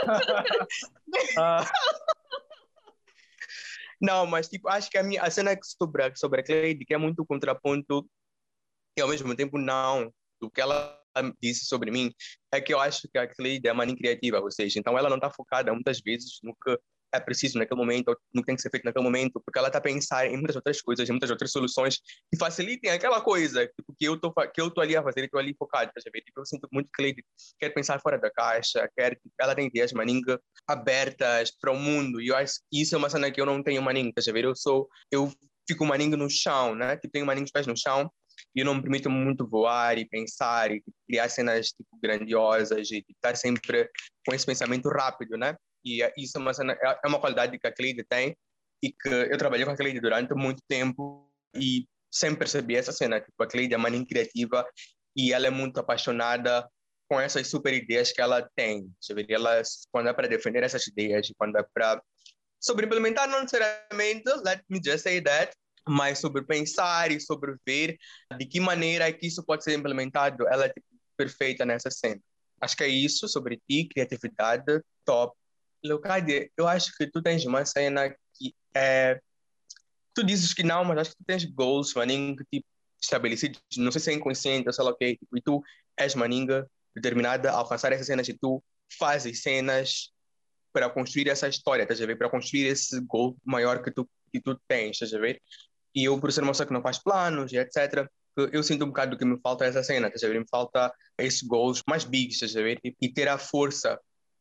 S1: não, mas tipo, acho que a cena sobre a Cleide, que é muito contraponto e ao mesmo tempo não, do que ela disse sobre mim, é que eu acho que a Cleide é uma criativa, ou seja, então ela não está focada muitas vezes no que é preciso naquele momento, ou no que tem que ser feito naquele momento, porque ela está a pensar em muitas outras coisas, em muitas outras soluções que facilitem aquela coisa tipo, que eu tô ali a fazer e estou ali focado, tá vendo? Tipo, eu sinto muito que Cleide quer pensar fora da caixa, ela tem ideias maninga abertas para o mundo, e eu acho que isso é uma cena que eu não tenho maninga, tá vendo? Eu fico maninga no chão, né? Tipo, tenho maninga os pés no chão, e eu não me permito muito voar e pensar e criar cenas tipo, grandiosas e estar sempre com esse pensamento rápido, né? E isso é uma qualidade que a Cleide tem e que eu trabalhei com a Cleide durante muito tempo e sempre percebi essa cena. Tipo, a Cleide é uma menina criativa e ela é muito apaixonada com essas super ideias que ela tem. Ela, quando é para defender essas ideias, quando é para sobre implementar, não necessariamente, let me just say that, mas sobre pensar e sobre ver de que maneira é que isso pode ser implementado, ela é tipo, perfeita nessa cena. Acho que é isso sobre ti, criatividade, top. Leocádia, eu acho que tu tens uma cena que é... Tu dizes que não, mas acho que tu tens goals, maninga, tipo, estabelecidos, não sei se é inconsciente ou sei lá o quê, tipo, e tu és maninga determinada a alcançar essas cenas e tu fazes cenas para construir essa história, estás a ver? Para construir esse goal maior que tu tens, estás a ver? E eu, por ser uma pessoa que não faz planos e etc., eu sinto um bocado do que me falta essa cena, estás a ver? Me falta esses goals mais big, estás a ver? E ter a força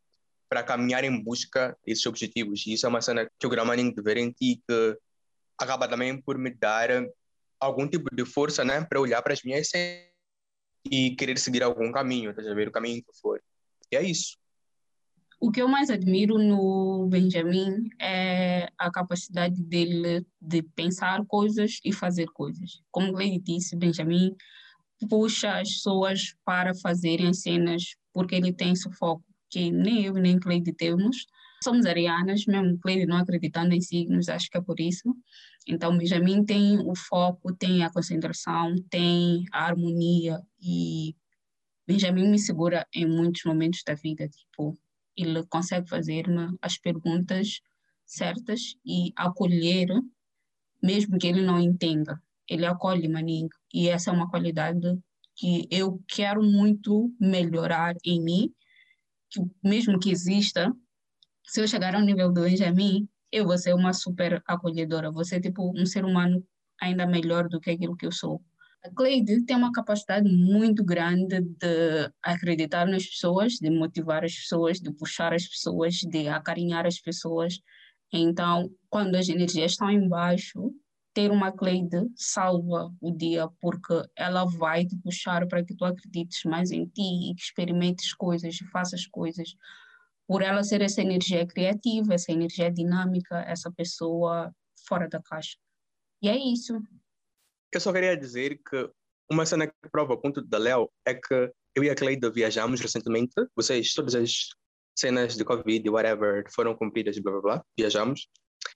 S1: para caminhar em busca desses objetivos. E isso é uma cena que o Gramaning deveria em ti, que acaba também por me dar algum tipo de força, né, para olhar para as minhas cenas e querer seguir algum caminho, estás a ver, o caminho que for. E é isso.
S3: O que eu mais admiro no Benjamin é a capacidade dele de pensar coisas e fazer coisas. Como o Lady disse, Benjamin puxa as pessoas para fazerem cenas porque ele tem esse foco que nem eu nem Cleide temos. Somos arianas, mesmo Cleide não acreditando em signos, acho que é por isso. Então, Benjamin tem o foco, tem a concentração, tem a harmonia e Benjamin me segura em muitos momentos da vida, tipo, ele consegue fazer-me as perguntas certas e acolher, mesmo que ele não entenda. Ele acolhe, maninho. E essa é uma qualidade que eu quero muito melhorar em mim, que mesmo que exista, se eu chegar ao nível do Benjamin, eu vou ser uma super acolhedora, vou ser tipo um ser humano ainda melhor do que aquilo que eu sou. A Cleide tem uma capacidade muito grande de acreditar nas pessoas, de motivar as pessoas, de puxar as pessoas, de acarinhar as pessoas. Então, quando as energias estão em baixo, ter uma Cleide salva o dia, porque ela vai te puxar para que tu acredites mais em ti e que experimentes coisas e faças coisas. Por ela ser essa energia criativa, essa energia dinâmica, essa pessoa fora da caixa. E é isso.
S1: Eu só queria dizer que uma cena que prova o ponto da Léo é que eu e a Cleide viajamos recentemente. Vocês, todas as cenas de Covid e whatever foram cumpridas, blá blá blá, viajamos.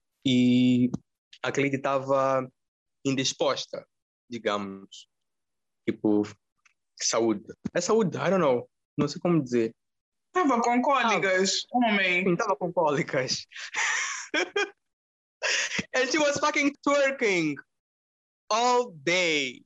S1: E a Cleide estava indisposta, digamos. Tipo, saúde. É saúde, I don't know. Não sei como dizer.
S2: Estava com cólicas, homem.
S1: Estava com cólicas. And she was fucking twerking all day.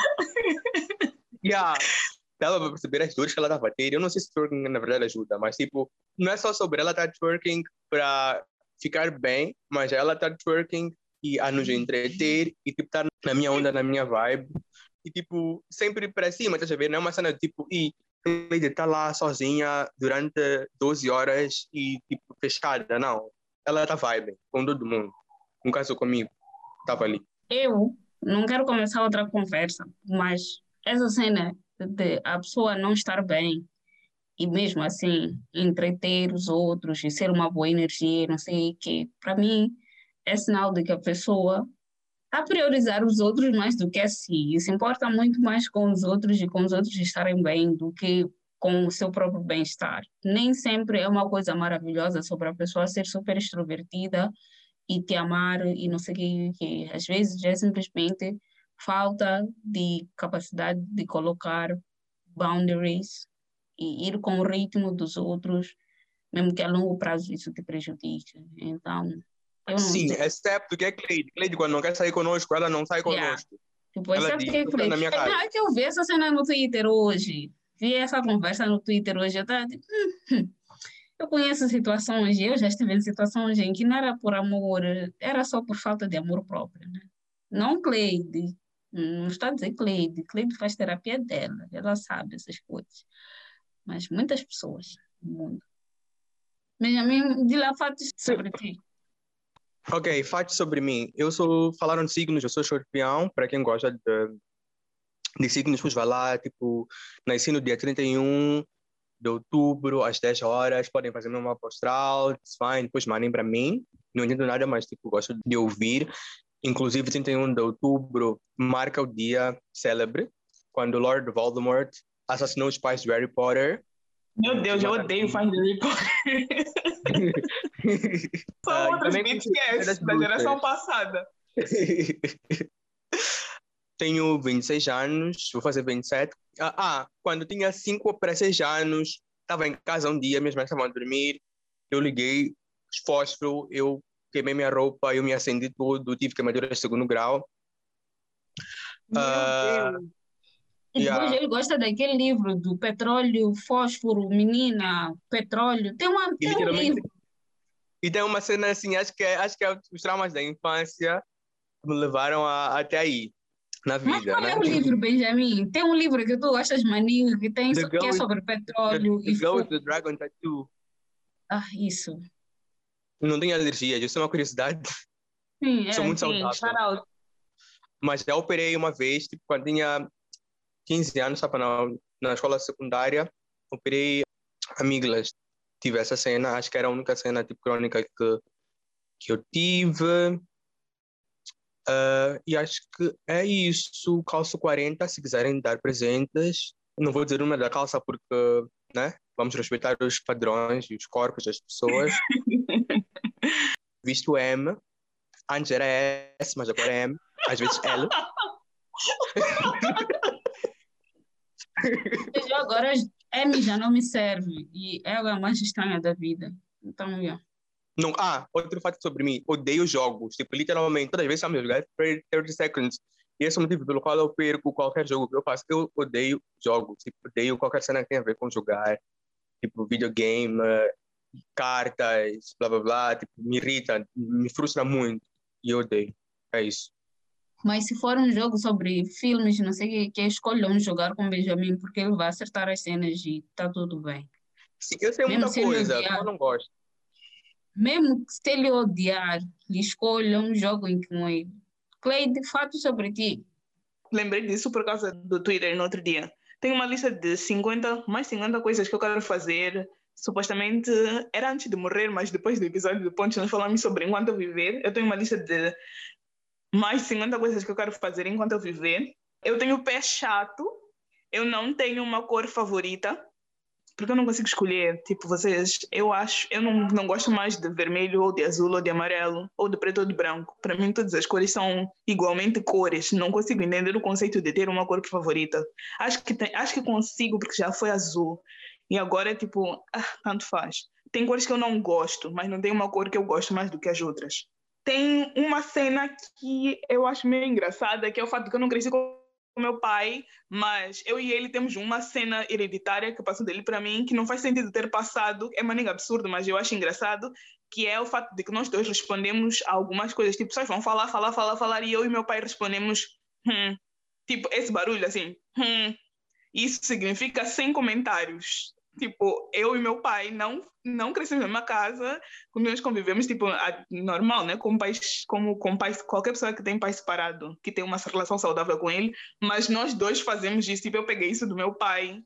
S1: Yeah. Dava para perceber as dores que ela estava a ter. Eu não sei se twerking na verdade ajuda, mas tipo, não é só sobre ela estar twerking para ficar bem, mas ela está twerking e a nos entreter e tipo estar na minha onda, na minha vibe e tipo sempre para cima, tá a ver? Não é uma cena tipo Cleide está lá sozinha durante 12 horas e tipo fechada, não. Ela está vibe com todo mundo. No caso comigo, estava ali.
S3: Eu não quero começar outra conversa, mas essa cena de a pessoa não estar bem e mesmo assim entreter os outros e ser uma boa energia, não sei o quê, para mim é sinal de que a pessoa está a priorizar os outros mais do que a si e se importa muito mais com os outros e com os outros estarem bem do que com o seu próprio bem-estar. Nem sempre é uma coisa maravilhosa sobre a pessoa ser super extrovertida e te amar e não sei o que. Às vezes é simplesmente falta de capacidade de colocar boundaries e ir com o ritmo dos outros, mesmo que a longo prazo isso te prejudique. Então, eu não
S1: Sim,
S3: sei.
S1: excepto que é Cleide. Cleide, quando não quer sair conosco, ela não sai
S3: Yeah.
S1: conosco.
S3: Tipo,
S1: Ela
S3: sabe
S1: diz,
S3: o que
S1: "Tô na minha casa."
S3: é que eu vi essa cena no Twitter hoje. Vi essa conversa no Twitter hoje. Eu tava tipo, eu conheço situações, eu já estive em situações em que não era por amor, era só por falta de amor próprio, né? Não Cleide, não está a dizer Cleide, Cleide faz terapia dela, ela sabe essas coisas. Mas muitas pessoas no mundo. Benjamin, de lá fatos sobre ti.
S1: Ok, fatos sobre mim. Falaram de signos, eu sou escorpião, para quem gosta de signos, pois vai lá, tipo, nasci no dia 31 de outubro, às 10 horas, podem fazer meu mapa astral, it's fine, depois mandem para mim. Não entendo nada, mas tipo, gosto de ouvir. Inclusive, 31 de outubro marca o dia célebre, quando Lord Voldemort assassinou os pais de Harry Potter.
S2: Meu Deus, eu odeio fãs de Harry Potter. São outros BTS da geração passada.
S1: Tenho 26 anos, vou fazer 27. Quando tinha 5 para 6 anos, estava em casa um dia, minhas mães estavam a dormir, eu liguei os fósforos, eu queimei minha roupa, eu me acendi tudo, tive queimadura de segundo grau.
S2: Meu Deus.
S3: E depois ele gosta daquele livro do petróleo, fósforo, menina, petróleo. Tem um livro.
S1: E tem uma cena assim, acho que é os traumas da infância que me levaram até aí, na vida.
S3: Mas qual
S1: né?
S3: é o livro, Benjamin? Tem um livro que tu gostas, maninho, que é sobre petróleo
S1: The Dragon Tattoo.
S3: Isso.
S1: Não tenho alergias, isso é uma curiosidade.
S3: Sim,
S1: Sou muito
S2: Sim,
S1: saudável.
S2: shout out.
S1: Mas já operei uma vez, tipo, quando tinha 15 anos, estava na escola secundária, operei amígdalas. Tive essa cena, acho que era a única cena tipo crônica que eu tive. E acho que é isso. Calço 40, se quiserem dar presentes. Não vou dizer o número da calça porque, né? Vamos respeitar os padrões e os corpos das pessoas. Visto M. Antes era S, mas agora é M. Às vezes L.
S3: Eu agora M já não me serve e ela é a mais estranha da vida. Então,
S1: Não, outro fato sobre mim. Odeio jogos. Tipo, literalmente, todas as vezes estamos a jogar 30 seconds. E esse é o motivo pelo qual eu perco qualquer jogo que eu faço. Eu odeio jogos. Tipo, odeio qualquer cena que tenha a ver com jogar. Tipo, videogame, cartas, blá, blá, blá. Tipo, me irrita, me frustra muito. E eu odeio. É isso.
S3: mas se for um jogo sobre filmes, não sei o que escolham jogar com o Benjamin porque ele vai acertar as cenas e tá tudo bem.
S1: Sim, eu sei
S3: Mesmo
S1: muita
S3: se ele
S1: coisa,
S3: odiar,
S1: eu não gosto.
S3: mesmo se ele odiar, lhe escolham, joguem com ele. Cleide, fato sobre ti.
S2: Lembrei disso por causa do Twitter no outro dia. Tenho uma lista de 50 coisas que eu quero fazer. Supostamente era antes de morrer, mas depois do episódio do Ponte nós falamos sobre enquanto eu viver. Eu tenho uma lista de mais 50 coisas que eu quero fazer enquanto eu viver. Eu tenho pé chato. Eu não tenho uma cor favorita. Porque eu não consigo escolher, tipo, vocês, eu não gosto mais de vermelho ou de azul ou de amarelo ou de preto ou de branco. Para mim todas as cores são igualmente cores, não consigo entender o conceito de ter uma cor favorita. Acho que consigo porque já foi azul e agora é tipo, tanto faz. Tem cores que eu não gosto, mas não tem uma cor que eu gosto mais do que as outras. Tem uma cena que eu acho meio engraçada, que é o fato de que eu não cresci com meu pai, mas eu e ele temos uma cena hereditária que passou dele para mim, que não faz sentido ter passado, é maneira absurdo, mas eu acho engraçado, que é o fato de que nós dois respondemos a algumas coisas, tipo, vocês vão falar, falar, falar, falar, e eu e meu pai respondemos, tipo, esse barulho assim, isso significa sem comentários. Tipo, eu e meu pai não crescemos na mesma casa, quando nós convivemos, tipo, normal, né? Com pais, qualquer pessoa que tem pai separado, que tem uma relação saudável com ele, mas nós dois fazemos isso. Tipo, eu peguei isso do meu pai.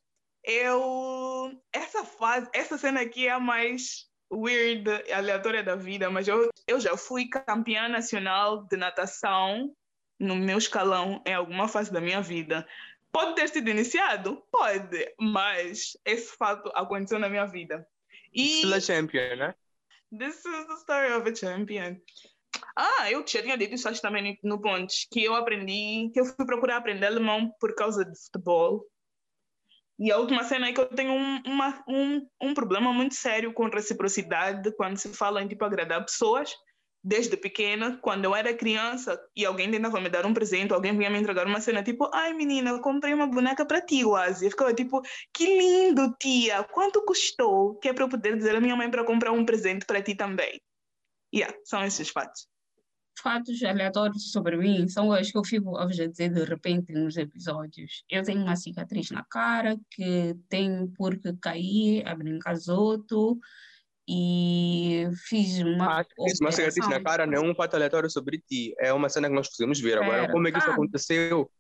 S2: Essa cena aqui é a mais weird, aleatória da vida, mas eu já fui campeã nacional de natação no meu escalão em alguma fase da minha vida. Pode ter sido iniciado? Pode, mas esse fato aconteceu na minha vida.
S1: Still a
S2: E
S1: champion, né?
S2: this is the story of a champion. Eu já tinha dito isso acho também no Pontes, que eu fui procurar aprender alemão por causa de futebol. E a última cena é que eu tenho um problema muito sério com reciprocidade quando se fala em tipo agradar pessoas. Desde pequena, quando eu era criança e alguém tentava me dar um presente, alguém vinha me entregar uma cena tipo, ai menina, eu comprei uma boneca para ti, Oasi. Eu ficava tipo, que lindo, tia, quanto custou? Que é para eu poder dizer à minha mãe para comprar um presente para ti também. São esses fatos.
S3: Fatos aleatórios sobre mim são os que eu fico a dizer de repente nos episódios. Eu tenho uma cicatriz na cara que tenho porque caí a brincazoto e fiz uma
S1: Acho que isso, uma cicatriz na
S3: operação.
S1: cara não é um fato aleatório sobre ti. É uma cena que nós podemos ver. Agora,
S3: Espera,
S1: como é que isso aconteceu?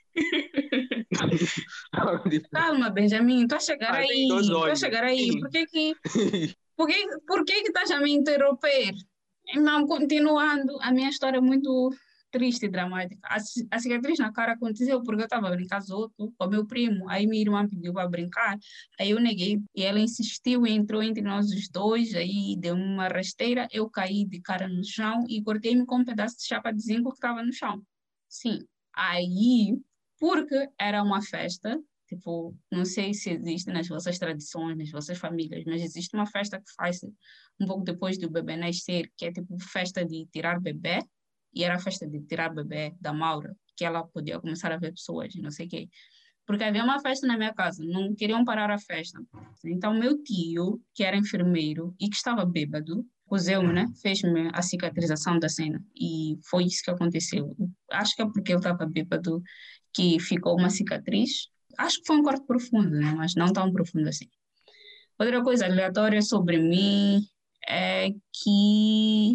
S1: Tipo,
S3: calma, Benjamin, estou a chegar
S1: tem dois
S3: aí, estou a
S1: olhos.
S3: chegar aí.
S1: Sim.
S3: Por que estás a me interromper? Não, continuando, a minha história é muito triste e dramática. A cicatriz na cara aconteceu porque eu estava a brincar zoto com o meu primo. Aí minha irmã pediu para brincar, aí eu neguei. E ela insistiu e entrou entre nós os dois. Aí deu uma rasteira, eu caí de cara no chão e cortei-me com um pedaço de chapa de zinco que estava no chão. Sim. Aí, porque era uma festa, tipo, não sei se existe nas vossas tradições, nas vossas famílias, mas existe uma festa que faz um pouco depois do bebê nascer, que é tipo festa de tirar bebê, e era a festa de tirar bebê da Maura, que ela podia começar a ver pessoas, não sei o quê. Porque havia uma festa na minha casa, não queriam parar a festa. Então, meu tio, que era enfermeiro e que estava bêbado, cozeu-me, né? Fez-me a cicatrização da cena. E foi isso que aconteceu. Acho que é porque eu estava bêbado que ficou uma cicatriz. Acho que foi um corte profundo, né? Mas não tão profundo assim. Outra coisa aleatória sobre mim é que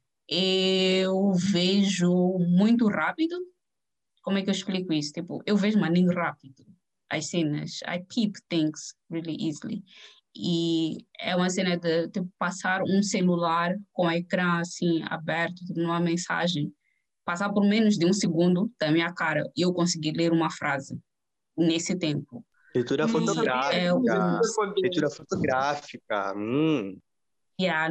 S3: eu vejo muito rápido. Como é que eu explico isso? Tipo, eu vejo maninho rápido as cenas. I peep things really easily. E é uma cena de tipo, passar um celular com o ecrã assim aberto, tipo, numa mensagem, passar por menos de um segundo da minha cara e eu conseguir ler uma frase nesse tempo.
S1: Leitura fotográfica. Leitura fotográfica.
S3: Yeah,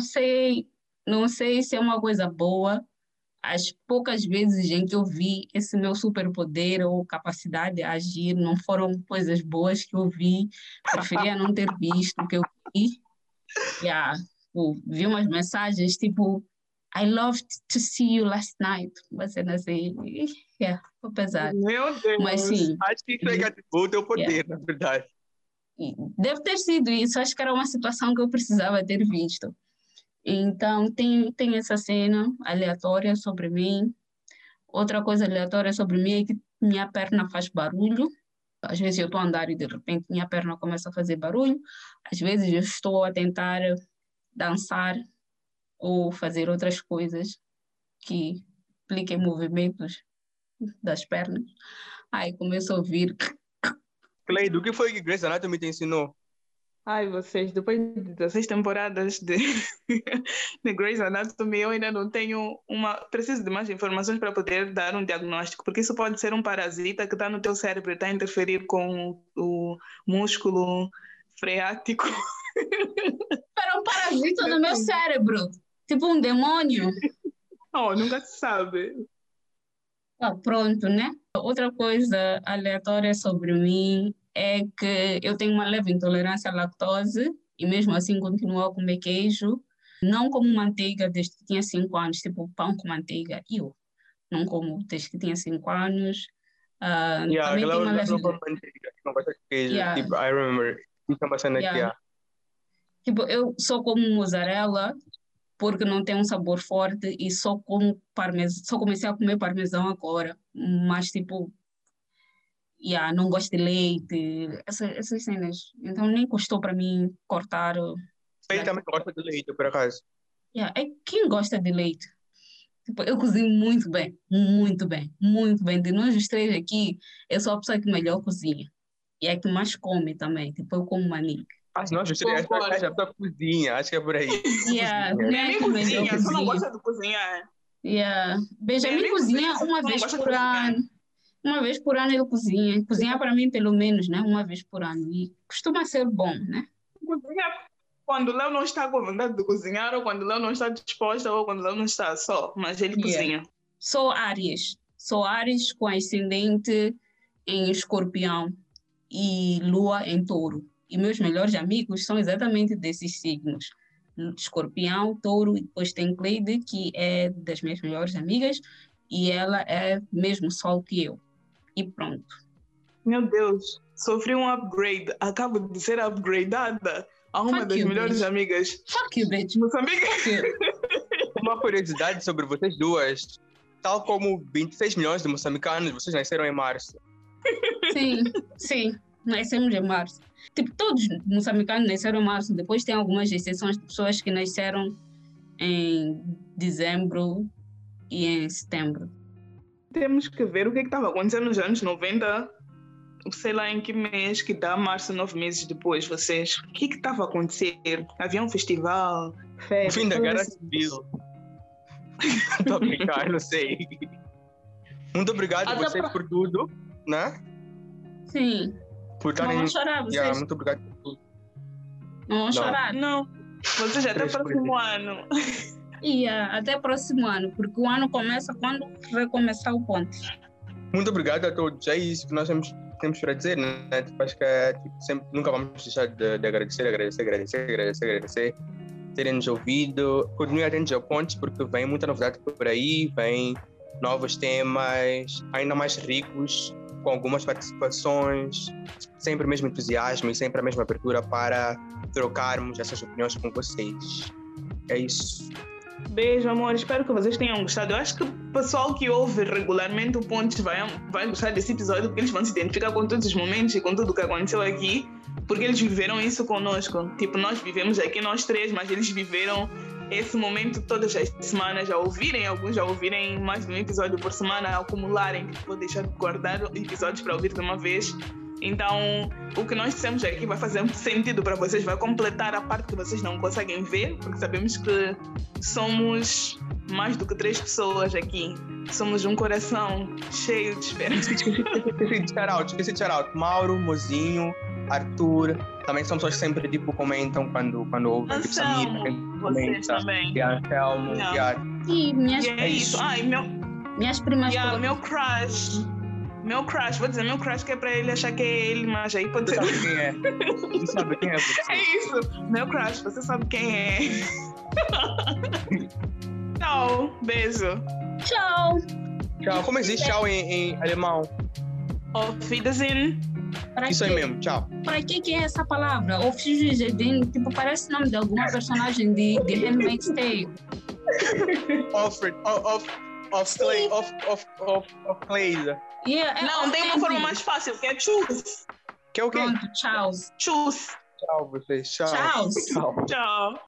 S3: não sei se é uma coisa boa. As poucas vezes em que eu vi esse meu superpoder ou capacidade de agir não foram coisas boas que eu vi. Preferia não ter visto o que eu vi. Yeah, vi umas mensagens tipo I loved to see you last night. Você não sei. Yeah, foi pesado.
S2: Meu Deus.
S3: Mas sim.
S1: Acho que isso é o teu poder, na verdade.
S3: Deve ter sido isso. Acho que era uma situação que eu precisava ter visto. Então, tem essa cena aleatória sobre mim. Outra coisa aleatória sobre mim é que minha perna faz barulho. Às vezes eu estou a andar e de repente minha perna começa a fazer barulho. Às vezes eu estou a tentar dançar ou fazer outras coisas que impliquem movimentos das pernas. Aí começo a ouvir.
S1: Cleide, o que foi que Grey's Anatomy te ensinou?
S2: Ai, vocês, depois de 16 temporadas de Grey's Anatomy, eu ainda não tenho preciso de mais informações para poder dar um diagnóstico, porque isso pode ser um parasita que está no teu cérebro e está a interferir com o músculo freático.
S3: Era um parasita no meu cérebro, tipo um demônio.
S2: Oh, nunca se sabe.
S3: Pronto, né? Outra coisa aleatória sobre mim é que eu tenho uma leve intolerância à lactose e mesmo assim continuo a comer queijo. Não como manteiga desde que tinha 5 anos, tipo pão com manteiga. Eu não como desde que tinha 5 anos. Também tenho uma leve...
S1: não gosta de queijo. Yeah. Tipo, I remember.
S3: Tipo, eu só como mussarela porque não tem um sabor forte e só comecei a comer parmesão agora. Mas tipo... não gosto de leite, essas cenas. Então nem custou para mim cortar.
S1: Ele também gosta de leite, por acaso.
S3: Quem gosta de leite? Tipo, eu cozinho muito bem, muito bem, muito bem. De nós os três aqui, eu sou a pessoa que melhor cozinha. E é a que mais come também. Tipo, eu como maninho.
S1: Nós os três, a pessoa cozinha, acho que é por aí.
S2: Nem cozinha, só não gosta de cozinhar.
S3: Benjamin cozinha uma vez por ano. Uma vez por ano ele cozinha. Cozinha para mim, pelo menos, né? Uma vez por ano. E costuma ser bom, né?
S2: Cozinha quando o Léo não está com vontade de cozinhar, ou quando o Léo não está disposta, ou quando o Léo não está só. Mas ele cozinha.
S3: Sou Áries. Sou Áries com ascendente em Escorpião e Lua em Touro. E meus melhores amigos são exatamente desses signos. Escorpião, Touro, e depois tem Cleide, que é das minhas melhores amigas, e ela é mesmo Sol que eu. E pronto.
S2: Meu Deus, sofri um upgrade. Acabo de ser upgradada a uma das melhores amigas.
S3: Fuck you, bitch.
S2: Moçambique.
S1: Uma curiosidade sobre vocês duas. Tal como 26 milhões de moçambicanos, vocês nasceram em março.
S3: Sim. Nascemos em março. Tipo, todos os moçambicanos nasceram em março. Depois tem algumas exceções de pessoas que nasceram em dezembro e em setembro.
S2: Temos que ver o que estava acontecendo nos anos 90, sei lá em que mês, que dá março, 9 meses depois, vocês. O que estava a acontecer? Havia um festival,
S1: o fim da Guerra Civil. Estou a brincar, não sei. Muito obrigado a vocês por tudo, né?
S3: Sim.
S1: Por
S3: não vão chorar, vocês.
S1: Muito obrigado por tudo.
S3: Não vão chorar?
S2: Não. Vocês até o próximo ano.
S3: Até o próximo ano, porque o ano começa quando recomeçar o ponte.
S1: Muito obrigado a todos. É isso que nós temos para dizer, né? Tipo, acho que sempre, nunca vamos deixar de agradecer. Terem nos ouvido. Continuem atentos ao ponte, porque vem muita novidade por aí, vem novos temas, ainda mais ricos, com algumas participações, sempre o mesmo entusiasmo e sempre a mesma abertura para trocarmos essas opiniões com vocês. É isso.
S2: Beijo, amor. Espero que vocês tenham gostado. Eu acho que o pessoal que ouve regularmente o Pontes vai gostar desse episódio, porque eles vão se identificar com todos os momentos e com tudo o que aconteceu aqui. porque eles viveram isso conosco. Tipo, nós vivemos aqui, nós três, mas eles viveram esse momento todas as semanas, alguns já ouvirem mais de um episódio por semana, acumularem, vou deixar de guardar episódios para ouvir de uma vez. Então, o que nós dissemos aqui vai fazer sentido para vocês, vai completar a parte que vocês não conseguem ver, porque sabemos que somos mais do que 3 pessoas aqui. Somos um coração cheio de esperança.
S1: Esqueci de shout-out. Mauro, Mozinho, Arthur, também são pessoas que sempre tipo, comentam quando ouvem. Tipo, Samir,
S2: vocês também.
S1: E Anselmo,
S3: E minhas,
S2: é isso.
S3: minhas primas.
S2: Meu crush. Meu crush, vou dizer meu crush que é para ele achar que é ele, mas aí pode ser.
S1: Você sabe quem é? Você sabe quem é você?
S2: É isso, meu crush, você sabe quem é. Tchau, beijo.
S3: Tchau.
S1: Tchau. Como existe tchau em alemão?
S2: Auf Wiedersehen.
S1: Isso aí mesmo, tchau.
S3: Para que é essa palavra? Auf Wiedersehen, tipo, parece o nome de alguma personagem de Handmaid's Tale.
S1: Clay.
S3: Yeah,
S2: não, tem uma forma mais fácil, que é choose.
S1: Que é o quê?
S3: Pronto, tchau.
S2: Choose.
S1: Tchau, vocês. Tchau.
S3: Tchau.
S1: Tchau.
S2: Tchau.